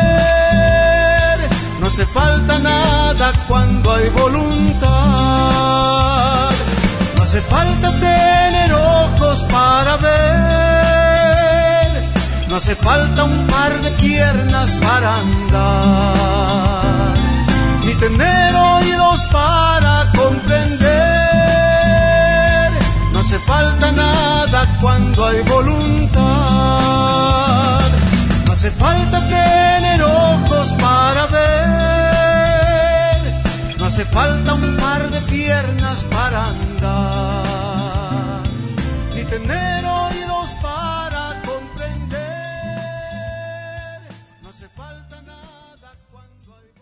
No hace falta nada cuando hay voluntad. No hace falta tener ojos para ver, no hace falta un par de piernas para andar, ni tener oídos para comprender. No hace falta nada cuando hay voluntad. No hace falta tener ojos para ver, no hace falta un par de piernas para andar, ni tener oídos para comprender. No hace falta nada cuando hay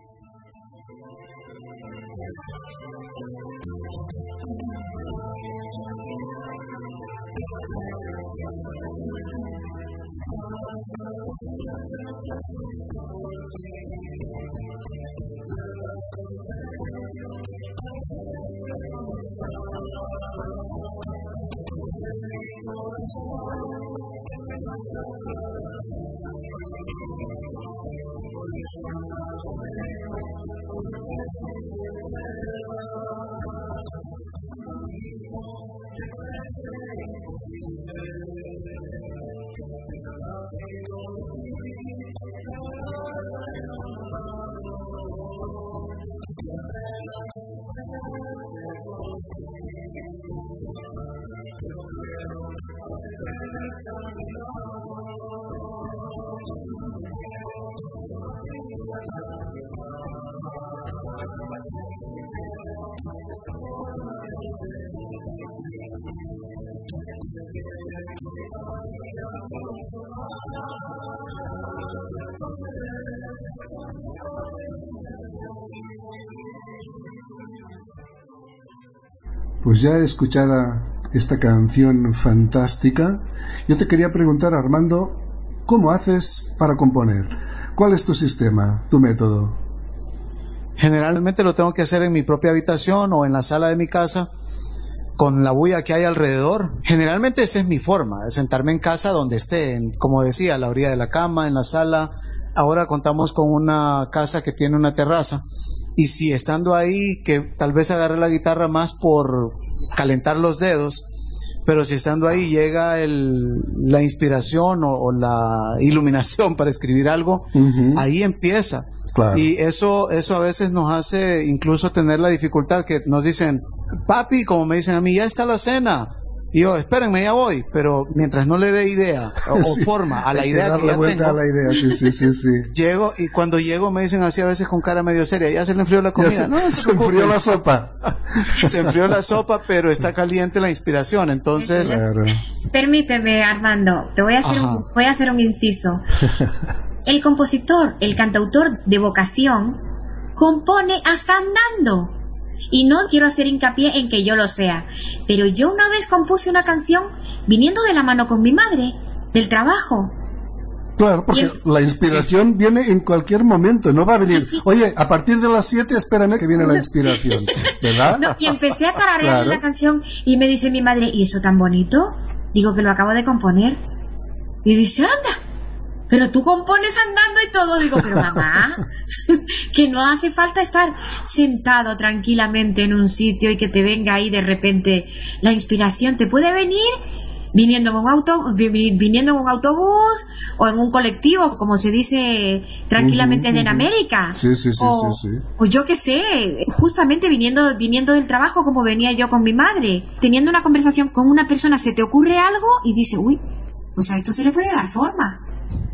Pues ya escuchada esta canción fantástica, yo te quería preguntar, Armando, ¿cómo haces para componer? ¿Cuál es tu sistema, tu método? Generalmente lo tengo que hacer en mi propia habitación o en la sala de mi casa, con la bulla que hay alrededor. Generalmente esa es mi forma, de sentarme en casa donde esté, en, como decía, a la orilla de la cama, en la sala. Ahora contamos con una casa que tiene una terraza, y si estando ahí, que tal vez agarre la guitarra más por calentar los dedos, pero si estando ahí llega el, la inspiración o, o la iluminación para escribir algo, uh-huh. ahí empieza. Claro. Y eso, eso a veces nos hace incluso tener la dificultad que nos dicen, papi, como me dicen a mí, ya está la cena. Y yo, espérenme, ya voy, pero mientras no le dé idea o, sí, o forma a la idea que, que ya tengo, a la idea. Sí, sí, sí, sí. llego, y cuando llego me dicen así a veces con cara medio seria, ya se le enfrió la comida. Se, no, se enfrió la sopa. Se enfrió la sopa, pero está caliente la inspiración, entonces... Claro. Permíteme, Armando, te voy a hacer un, voy a hacer un inciso. El compositor, el cantautor de vocación, compone hasta andando. Y no quiero hacer hincapié en que yo lo sea, pero yo una vez compuse una canción viniendo de la mano con mi madre, del trabajo. Claro, porque el... la inspiración sí. viene en cualquier momento, no va a venir, sí, sí. oye, a partir de las siete espérame que viene la inspiración, ¿verdad? No, y empecé a tararear claro. la canción y me dice mi madre, ¿y eso tan bonito? Digo que lo acabo de componer. Y dice, anda, pero tú compones andando y todo. Digo, pero mamá, que no hace falta estar sentado tranquilamente en un sitio y que te venga ahí de repente la inspiración. Te puede venir viniendo en un auto, viniendo en un autobús o en un colectivo, como se dice tranquilamente uh-huh, en uh-huh. América. Sí, sí, sí, o, sí, sí. o yo qué sé, justamente viniendo, viniendo del trabajo, como venía yo con mi madre, teniendo una conversación con una persona, se te ocurre algo y dice, uy, pues a esto se le puede dar forma.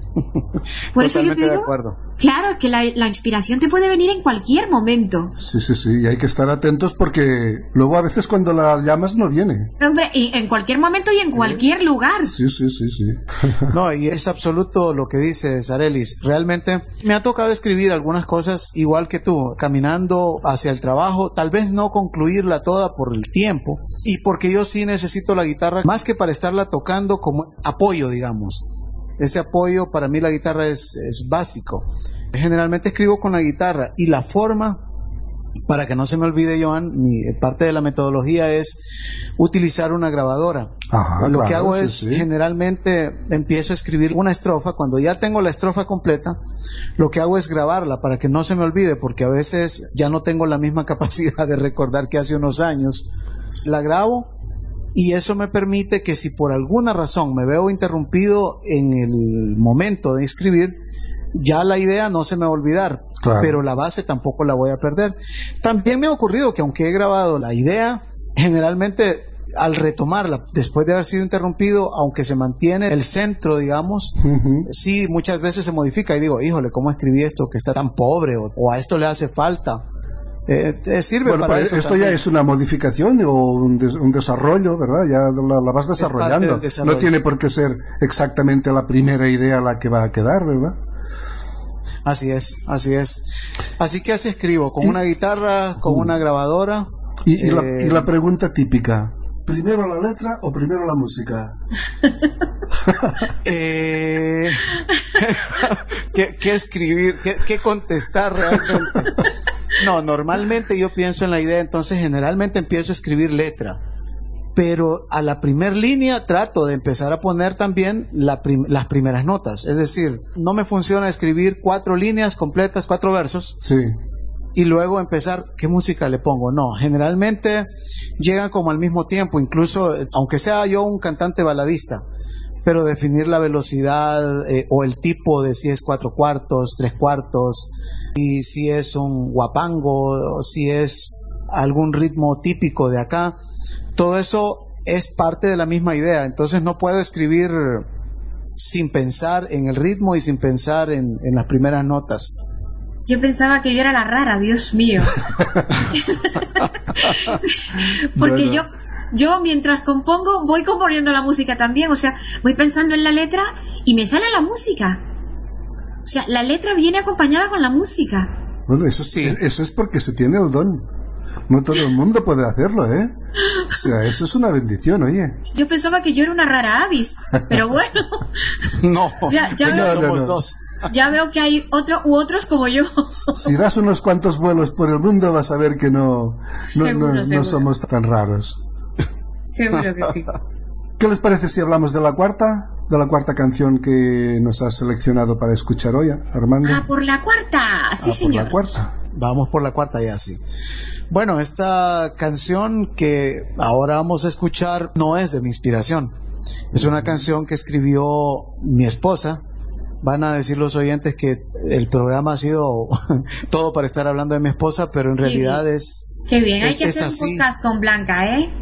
Por eso yo te digo, de acuerdo. Claro, que la, la inspiración te puede venir en cualquier momento. Sí, sí, sí, y hay que estar atentos porque luego a veces cuando la llamas no viene. Hombre, y en cualquier momento y en cualquier lugar. Sí, sí, sí, sí. No, y es absoluto lo que dice Arelis. Realmente me ha tocado escribir algunas cosas igual que tú, caminando hacia el trabajo, tal vez no concluirla toda por el tiempo, y porque yo sí necesito la guitarra, más que para estarla tocando como apoyo, digamos. Ese apoyo, para mí la guitarra es, es básico. Generalmente escribo con la guitarra, y la forma, para que no se me olvide, Joan, mi parte de la metodología es utilizar una grabadora. Ajá, Lo claro, que hago sí, es, sí. generalmente empiezo a escribir una estrofa. Cuando ya tengo la estrofa completa, lo que hago es grabarla para que no se me olvide, porque a veces ya no tengo la misma capacidad de recordar que hace unos años. La grabo, y eso me permite que si por alguna razón me veo interrumpido en el momento de escribir, ya la idea no se me va a olvidar, claro, pero la base tampoco la voy a perder. También me ha ocurrido que aunque he grabado la idea, generalmente al retomarla, después de haber sido interrumpido, aunque se mantiene el centro, digamos, uh-huh. sí, muchas veces se modifica y digo, híjole, ¿cómo escribí esto que está tan pobre? O, o a esto le hace falta. Eh, eh, sirve bueno, para eso esto también. Ya es una modificación o un, des, un desarrollo, ¿verdad? Ya la, la vas desarrollando. No tiene por qué ser exactamente la primera idea la que va a quedar, ¿verdad? Así es, así es. Así que así escribo, con una guitarra, con una grabadora. Y, y, eh, la, y la pregunta típica, ¿primero la letra o primero la música? eh, ¿qué, ¿Qué escribir? ¿Qué, qué contestar realmente? No, normalmente yo pienso en la idea, entonces generalmente empiezo a escribir letra. Pero a la primer línea trato de empezar a poner también la prim- las primeras notas. Es decir, no me funciona escribir cuatro líneas completas, cuatro versos. Sí. Y luego empezar, ¿qué música le pongo? No, generalmente llegan como al mismo tiempo, incluso, aunque sea yo un cantante baladista, pero definir la velocidad eh, o el tipo de si es cuatro cuartos, tres cuartos, y si es un guapango, o si es algún ritmo típico de acá, todo eso es parte de la misma idea. Entonces no puedo escribir sin pensar en el ritmo y sin pensar en, en las primeras notas. Yo pensaba que yo era la rara, Dios mío. Porque bueno. yo yo mientras compongo voy componiendo la música también, o sea, voy pensando en la letra y me sale la música. O sea, la letra viene acompañada con la música. Bueno, eso, sí. es, eso es porque se tiene el don. No todo el mundo puede hacerlo, ¿eh? O sea, eso es una bendición, oye. Yo pensaba que yo era una rara avis, pero bueno. No, ya, ya, ya veo, somos no, no. dos. Ya veo que hay otro u otros como yo. Si das unos cuantos vuelos por el mundo vas a ver que no, no, seguro, no, seguro. no somos tan raros. Seguro que sí. ¿Qué les parece si hablamos de la cuarta? De la cuarta canción que nos has seleccionado para escuchar hoy, Armando. Ah, por la cuarta, sí, ah, señor. Por la cuarta. Vamos por la cuarta ya, sí. Bueno, esta canción que ahora vamos a escuchar no es de mi inspiración. Es una canción que escribió mi esposa. Van a decir los oyentes que el programa ha sido todo para estar hablando de mi esposa, pero en Qué realidad bien. es Qué bien, hay es, que es hacer así. un podcast con Blanca, ¿eh?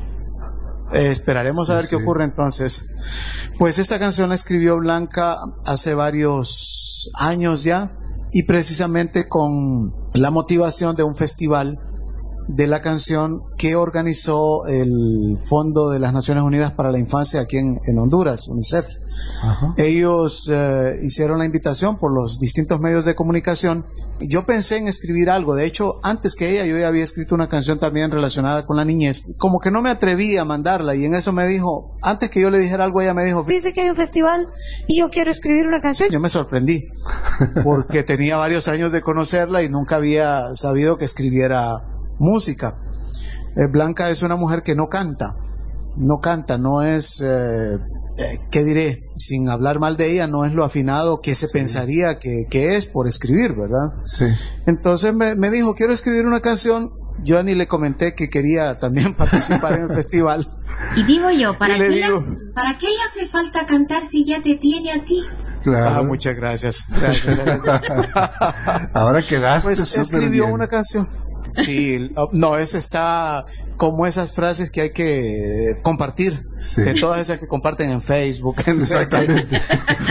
Eh, esperaremos sí, a ver sí. qué ocurre entonces. Pues esta canción la escribió Blanca hace varios años ya, y precisamente con la motivación de un festival de la canción que organizó el Fondo de las Naciones Unidas para la Infancia aquí en, en Honduras, UNICEF. Ajá. Ellos eh, hicieron la invitación por los distintos medios de comunicación. Yo pensé en escribir algo, de hecho antes que ella yo ya había escrito una canción también relacionada con la niñez, como que no me atreví a mandarla, y en eso me dijo, antes que yo le dijera algo ella me dijo, dice que hay un festival y yo quiero escribir una canción. Yo me sorprendí porque tenía varios años de conocerla y nunca había sabido que escribiera música. eh, Blanca es una mujer que no canta, no canta, no es, eh, eh, ¿qué diré? Sin hablar mal de ella, no es lo afinado que se sí. pensaría que, que es por escribir, ¿verdad? Sí. Entonces me, me dijo, quiero escribir una canción. Yo ni le comenté que quería también participar en el festival. Y digo yo, ¿para qué, digo, le, ¿para qué le hace falta cantar si ya te tiene a ti? Claro. Ah, muchas gracias. Gracias. gracias. Ahora quedaste pues súper escribió bien. una canción. Sí, no, eso está como esas frases que hay que compartir, sí. De todas esas que comparten en Facebook. En Exactamente.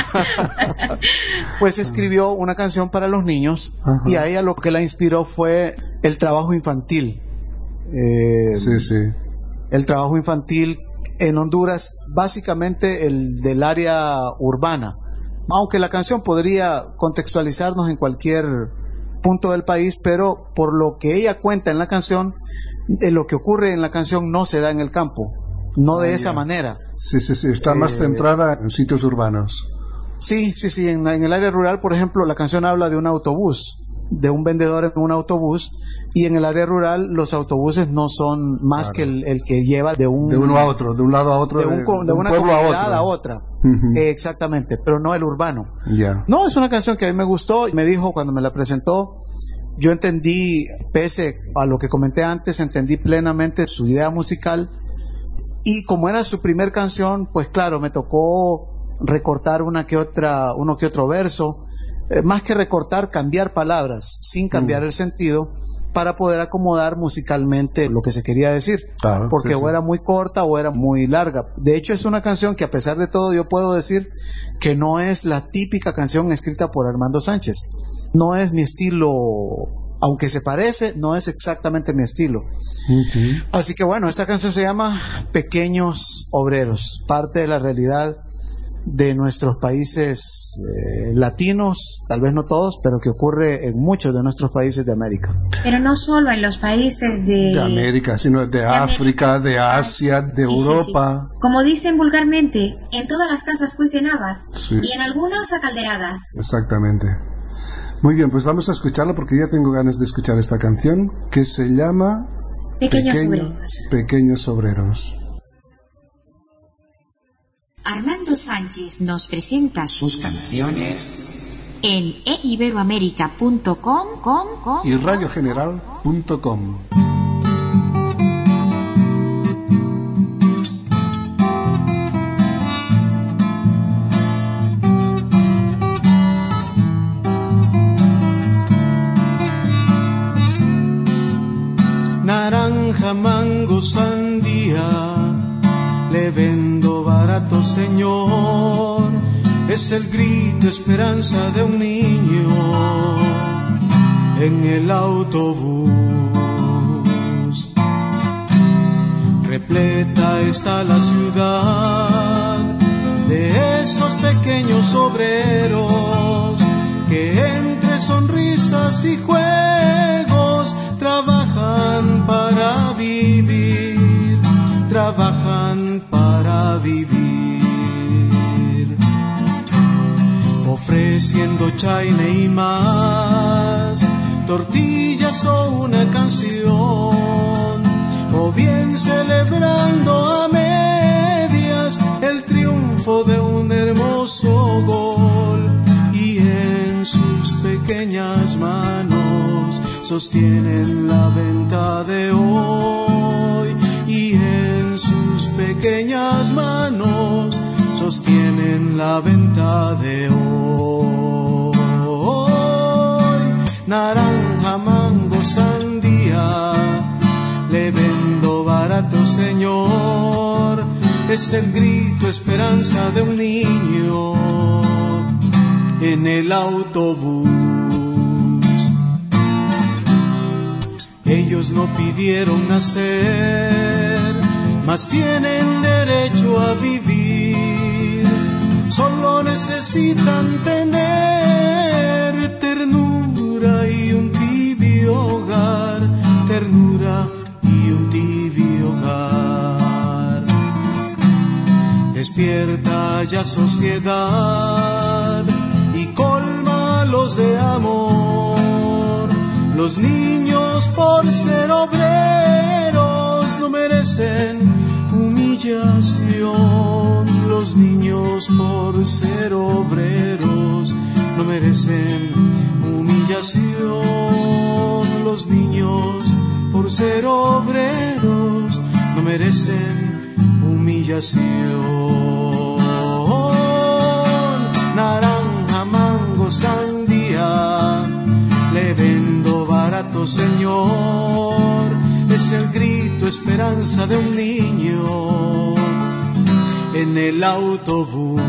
Pues escribió una canción para los niños. Ajá. Y a ella lo que la inspiró fue el trabajo infantil. Eh, sí, sí. El trabajo infantil en Honduras, básicamente el del área urbana. Aunque la canción podría contextualizarnos en cualquier punto del país, pero por lo que ella cuenta en la canción, eh, lo que ocurre en la canción no se da en el campo, no de ah, esa yeah. manera. Sí, sí, sí, está eh, más centrada en sitios urbanos. Sí, sí, sí, en, en el área rural, por ejemplo, la canción habla de un autobús, de un vendedor en un autobús, y en el área rural los autobuses no son más claro. que el, el que lleva de un de uno a otro, de un lado a otro, de, un, de, de, de un una comunidad a, a otra. Uh-huh. Eh, exactamente, pero no el urbano. Yeah. No, es una canción que a mí me gustó y me dijo cuando me la presentó, yo entendí, pese a lo que comenté antes, entendí plenamente su idea musical, y como era su primer canción, pues claro, me tocó recortar una que otra, uno que otro verso. Eh, más que recortar, cambiar palabras sin cambiar mm. el sentido para poder acomodar musicalmente lo que se quería decir, claro, porque sí, o sí. era muy corta o era muy larga. De hecho es una canción que a pesar de todo yo puedo decir que no es la típica canción escrita por Armando Sánchez, no es mi estilo, aunque se parece, no es exactamente mi estilo. Uh-huh. Así que bueno, esta canción se llama Pequeños Obreros, parte de la realidad de nuestros países eh, latinos, tal vez no todos, pero que ocurre en muchos de nuestros países de América. Pero no solo en los países de, de América, sino de, de África, América. de Asia, de sí, Europa. Sí, sí. Como dicen vulgarmente, en todas las casas cuecen habas, sí. y en algunas acalderadas. Exactamente. Muy bien, pues vamos a escucharla porque ya tengo ganas de escuchar esta canción que se llama Pequeños Pequeño, Obreros. Pequeños Obreros. Armando Sánchez nos presenta sus canciones en e iberoamerica punto com y radio general punto com. Naranja, mango, sandía, le vendo barato, señor, es el grito, esperanza de un niño en el autobús. Repleta está la ciudad de esos pequeños obreros que entre sonrisas y juegos trabajan para vivir, trabajan para vivir, ofreciendo chaine y más, tortillas o una canción, o bien celebrando a medias el triunfo de un hermoso gol, y en sus pequeñas manos sostienen la venta de hoy, y en sus pequeñas manos sostienen la venta de hoy. Naranja, mango, sandía, le vendo barato, señor, es el grito, esperanza de un niño en el autobús. Ellos no pidieron nacer, mas tienen derecho a vivir. Solo necesitan tener ternura y un tibio hogar, ternura y un tibio hogar. Despierta ya sociedad y cólmalos de amor. Los niños por ser obreros no merecen humillación. Los niños por ser obreros no merecen humillación. Los niños por ser obreros no merecen humillación. Naranja, mango, sandía, le vendo barato, barato, Señor, es el grito, esperanza de un niño en el autobús.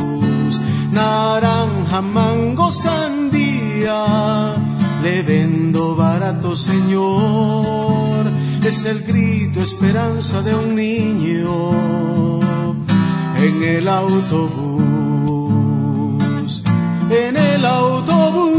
Naranja, mango, sandía, le vendo barato, Señor, es el grito, esperanza de un niño en el autobús, en el autobús.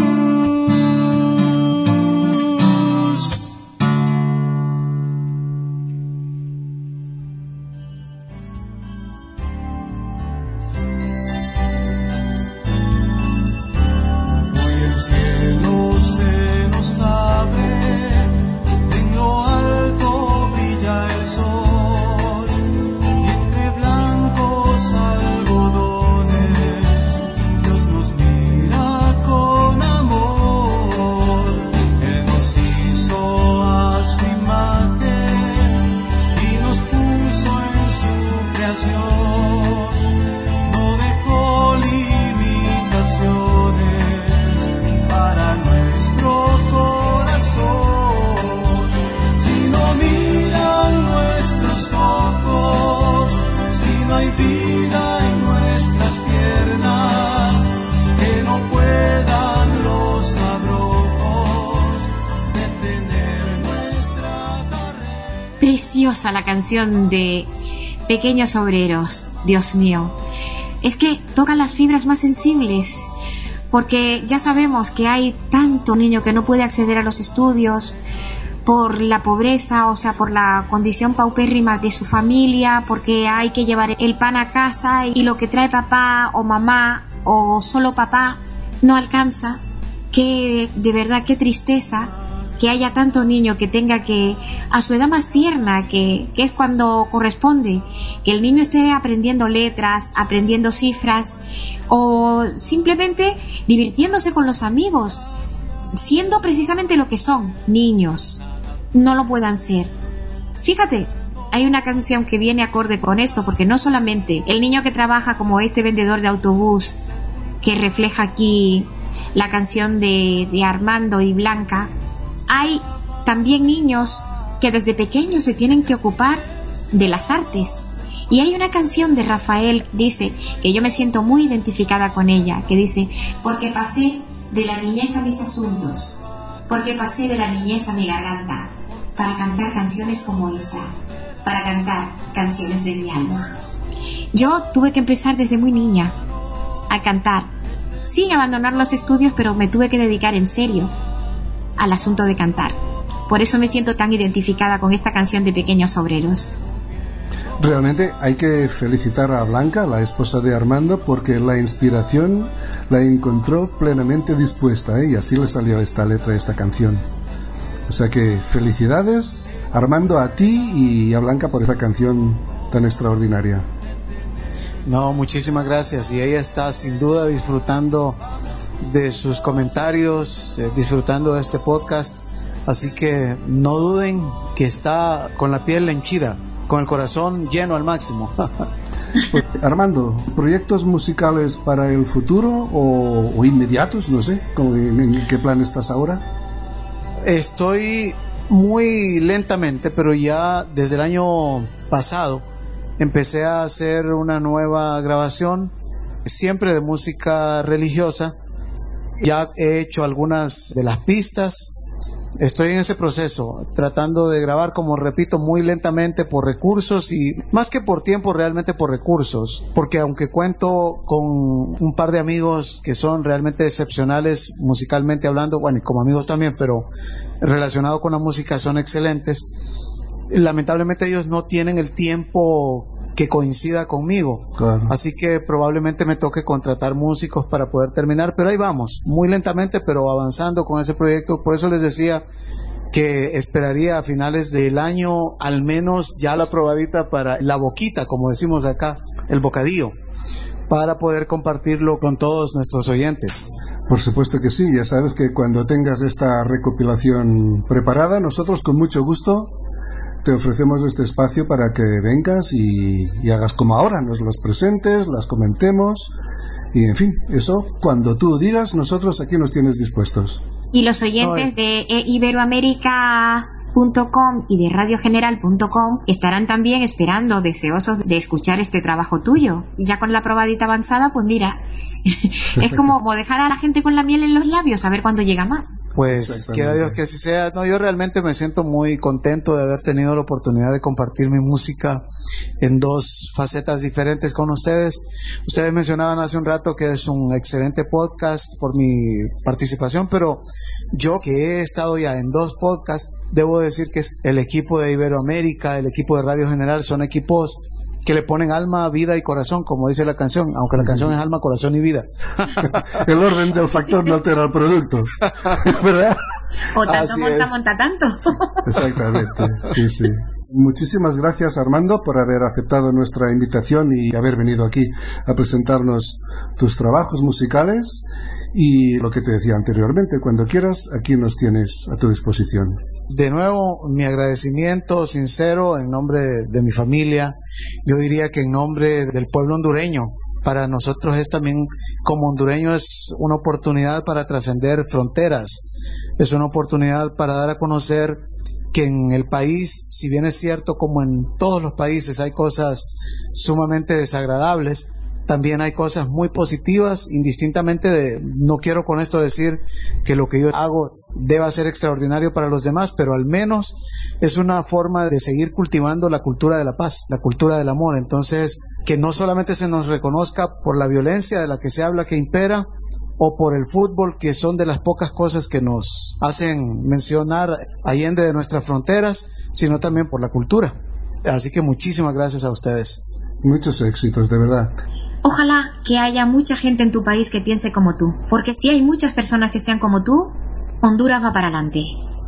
Preciosa la canción de Pequeños Obreros, Dios mío. Es que tocan las fibras más sensibles, porque ya sabemos que hay tanto niño que no puede acceder a los estudios por la pobreza, o sea, por la condición paupérrima de su familia, porque hay que llevar el pan a casa y lo que trae papá o mamá o solo papá no alcanza. Que de verdad, qué tristeza que haya tanto niño que tenga que, a su edad más tierna, que, que es cuando corresponde, que el niño esté aprendiendo letras, aprendiendo cifras, o simplemente divirtiéndose con los amigos, siendo precisamente lo que son, niños, no lo puedan ser. Fíjate, hay una canción que viene acorde con esto, porque no solamente el niño que trabaja como este vendedor de autobús, que refleja aquí la canción de, de Armando y Blanca, hay también niños que desde pequeños se tienen que ocupar de las artes. Y hay una canción de Rafael, dice, que yo me siento muy identificada con ella, que dice: porque pasé de la niñez a mis asuntos, porque pasé de la niñez a mi garganta, para cantar canciones como esta, para cantar canciones de mi alma. Yo tuve que empezar desde muy niña a cantar, sin abandonar los estudios, pero me tuve que dedicar en serio al asunto de cantar. Por eso me siento tan identificada con esta canción de Pequeños Obreros. Realmente hay que felicitar a Blanca, la esposa de Armando, porque la inspiración la encontró plenamente dispuesta, ¿eh? Y así le salió esta letra, esta canción. O sea que felicidades, Armando, a ti y a Blanca por esta canción tan extraordinaria. No, muchísimas gracias. Y ella está sin duda disfrutando de sus comentarios, eh, disfrutando de este podcast, así que no duden que está con la piel henchida, con el corazón lleno al máximo. Armando, ¿proyectos musicales para el futuro o, o inmediatos? No sé, ¿en, en qué plan estás ahora? Estoy muy lentamente, pero ya desde el año pasado empecé a hacer una nueva grabación, siempre de música religiosa. Ya he hecho algunas de las pistas, estoy en ese proceso, tratando de grabar, como repito, muy lentamente por recursos, y más que por tiempo, realmente por recursos, porque aunque cuento con un par de amigos que son realmente excepcionales musicalmente hablando, bueno, y como amigos también, pero relacionado con la música son excelentes, lamentablemente ellos no tienen el tiempo que coincida conmigo, claro. Así que probablemente me toque contratar músicos para poder terminar, pero ahí vamos, muy lentamente, pero avanzando con ese proyecto. Por eso les decía que esperaría a finales del año al menos ya la probadita para la boquita, como decimos acá, el bocadillo, para poder compartirlo con todos nuestros oyentes. Por supuesto que sí, ya sabes que cuando tengas esta recopilación preparada, nosotros con mucho gusto te ofrecemos este espacio para que vengas y, y hagas como ahora, nos las presentes, las comentemos y en fin, eso cuando tú digas, nosotros aquí nos tienes dispuestos. Y los oyentes de Iberoamérica punto com y de radio general punto com estarán también esperando, deseosos de escuchar este trabajo tuyo. Ya con la probadita avanzada, pues mira, es como dejar a la gente con la miel en los labios, a ver cuándo llega más. Pues quiera Dios que así sea. No, yo realmente me siento muy contento de haber tenido la oportunidad de compartir mi música en dos facetas diferentes con ustedes. Ustedes mencionaban hace un rato que es un excelente podcast por mi participación, pero yo que he estado ya en dos podcasts, debo decir que es el equipo de Iberoamérica, el equipo de Radio General, son equipos que le ponen alma, vida y corazón, como dice la canción, aunque la canción es alma, corazón y vida. El orden del factor no altera el producto, ¿verdad? O tanto Así monta, es. monta tanto. Exactamente, sí, sí. Muchísimas gracias, Armando, por haber aceptado nuestra invitación y haber venido aquí a presentarnos tus trabajos musicales. Y lo que te decía anteriormente, cuando quieras, aquí nos tienes a tu disposición. De nuevo, mi agradecimiento sincero en nombre de, de mi familia, yo diría que en nombre del pueblo hondureño. Para nosotros es también, como hondureño, es una oportunidad para trascender fronteras, es una oportunidad para dar a conocer que en el país, si bien es cierto, como en todos los países hay cosas sumamente desagradables, también hay cosas muy positivas, indistintamente de, no quiero con esto decir que lo que yo hago deba ser extraordinario para los demás, pero al menos es una forma de seguir cultivando la cultura de la paz, la cultura del amor. Entonces, que no solamente se nos reconozca por la violencia de la que se habla que impera, o por el fútbol, que son de las pocas cosas que nos hacen mencionar allende de nuestras fronteras, sino también por la cultura. Así que muchísimas gracias a ustedes. Muchos éxitos, de verdad. Ojalá que haya mucha gente en tu país que piense como tú, porque si hay muchas personas que sean como tú, Honduras va para adelante.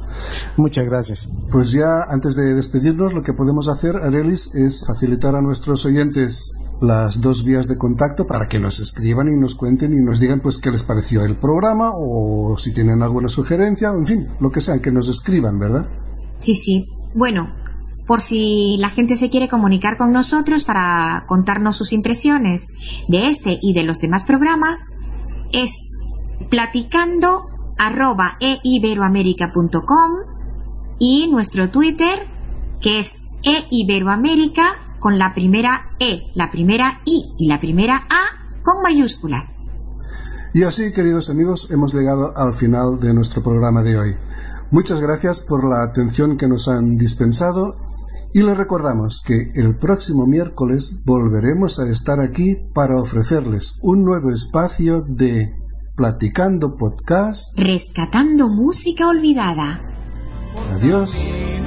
Muchas gracias. Pues ya antes de despedirnos, lo que podemos hacer, Arelis, es facilitar a nuestros oyentes las dos vías de contacto para que nos escriban y nos cuenten y nos digan pues qué les pareció el programa, o si tienen alguna sugerencia, en fin, lo que sea, que nos escriban, ¿verdad? Sí, sí. Bueno, por si la gente se quiere comunicar con nosotros para contarnos sus impresiones de este y de los demás programas, es platicando arroba eiberoamerica punto com y nuestro Twitter, que es eiberoamerica con la primera E, la primera I y la primera A con mayúsculas. Y así, queridos amigos, hemos llegado al final de nuestro programa de hoy. Muchas gracias por la atención que nos han dispensado y les recordamos que el próximo miércoles volveremos a estar aquí para ofrecerles un nuevo espacio de Platicando Podcast, rescatando música olvidada. Adiós.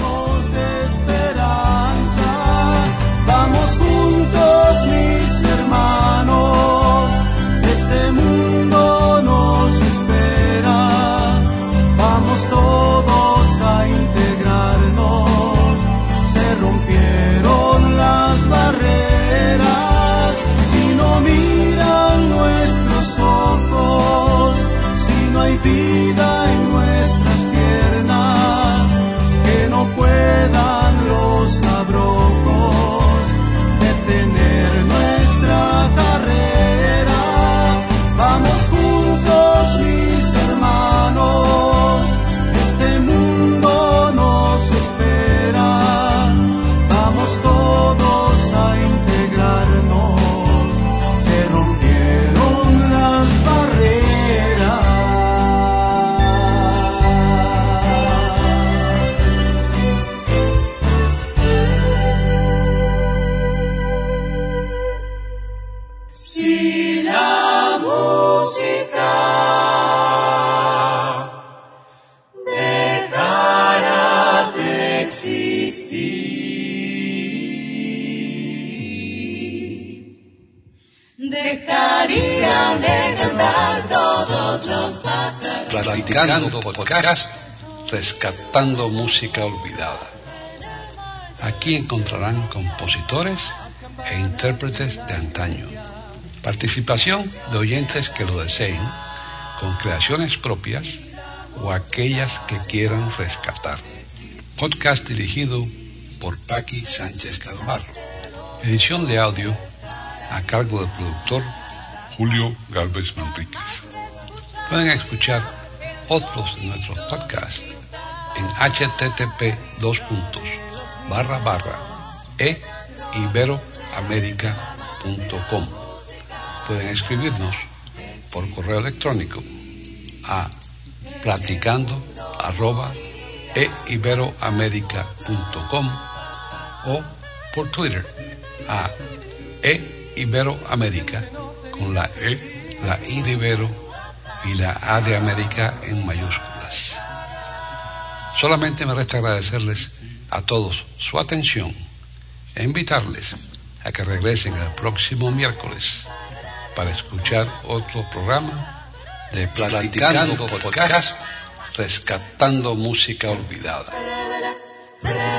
Vamos juntos, mis hermanos, este mundo nos espera. Vamos todos a integrarnos. Se rompieron las barreras. Si no miran nuestros ojos, si no hay vida en nuestras piernas, que no puedan los abrojos detener nuestra carrera. Vamos juntos, mis hermanos, este mundo nos espera. Vamos todos a integrarnos. Se rompieron las barreras. Si la música dejara de existir, dejarían de cantar todos los pájaros. Platicando Podcast, rescatando música olvidada. Aquí encontrarán compositores e intérpretes de antaño. Participación de oyentes que lo deseen, con creaciones propias o aquellas que quieran rescatar. Podcast dirigido por Paqui Sánchez Calvarro. Edición de audio a cargo del productor Julio Gálvez Manríquez. Pueden escuchar otros de nuestros podcasts en http dos puntos barra barra e iberoamerica punto com. Pueden escribirnos por correo electrónico a platicando arroba e iberoamerica punto com o por Twitter a e iberoamerica con la E, la I de Ibero y la A de América en mayúsculas. Solamente me resta agradecerles a todos su atención e invitarles a que regresen el próximo miércoles para escuchar otro programa de Platicando Podcast, Rescatando Música Olvidada.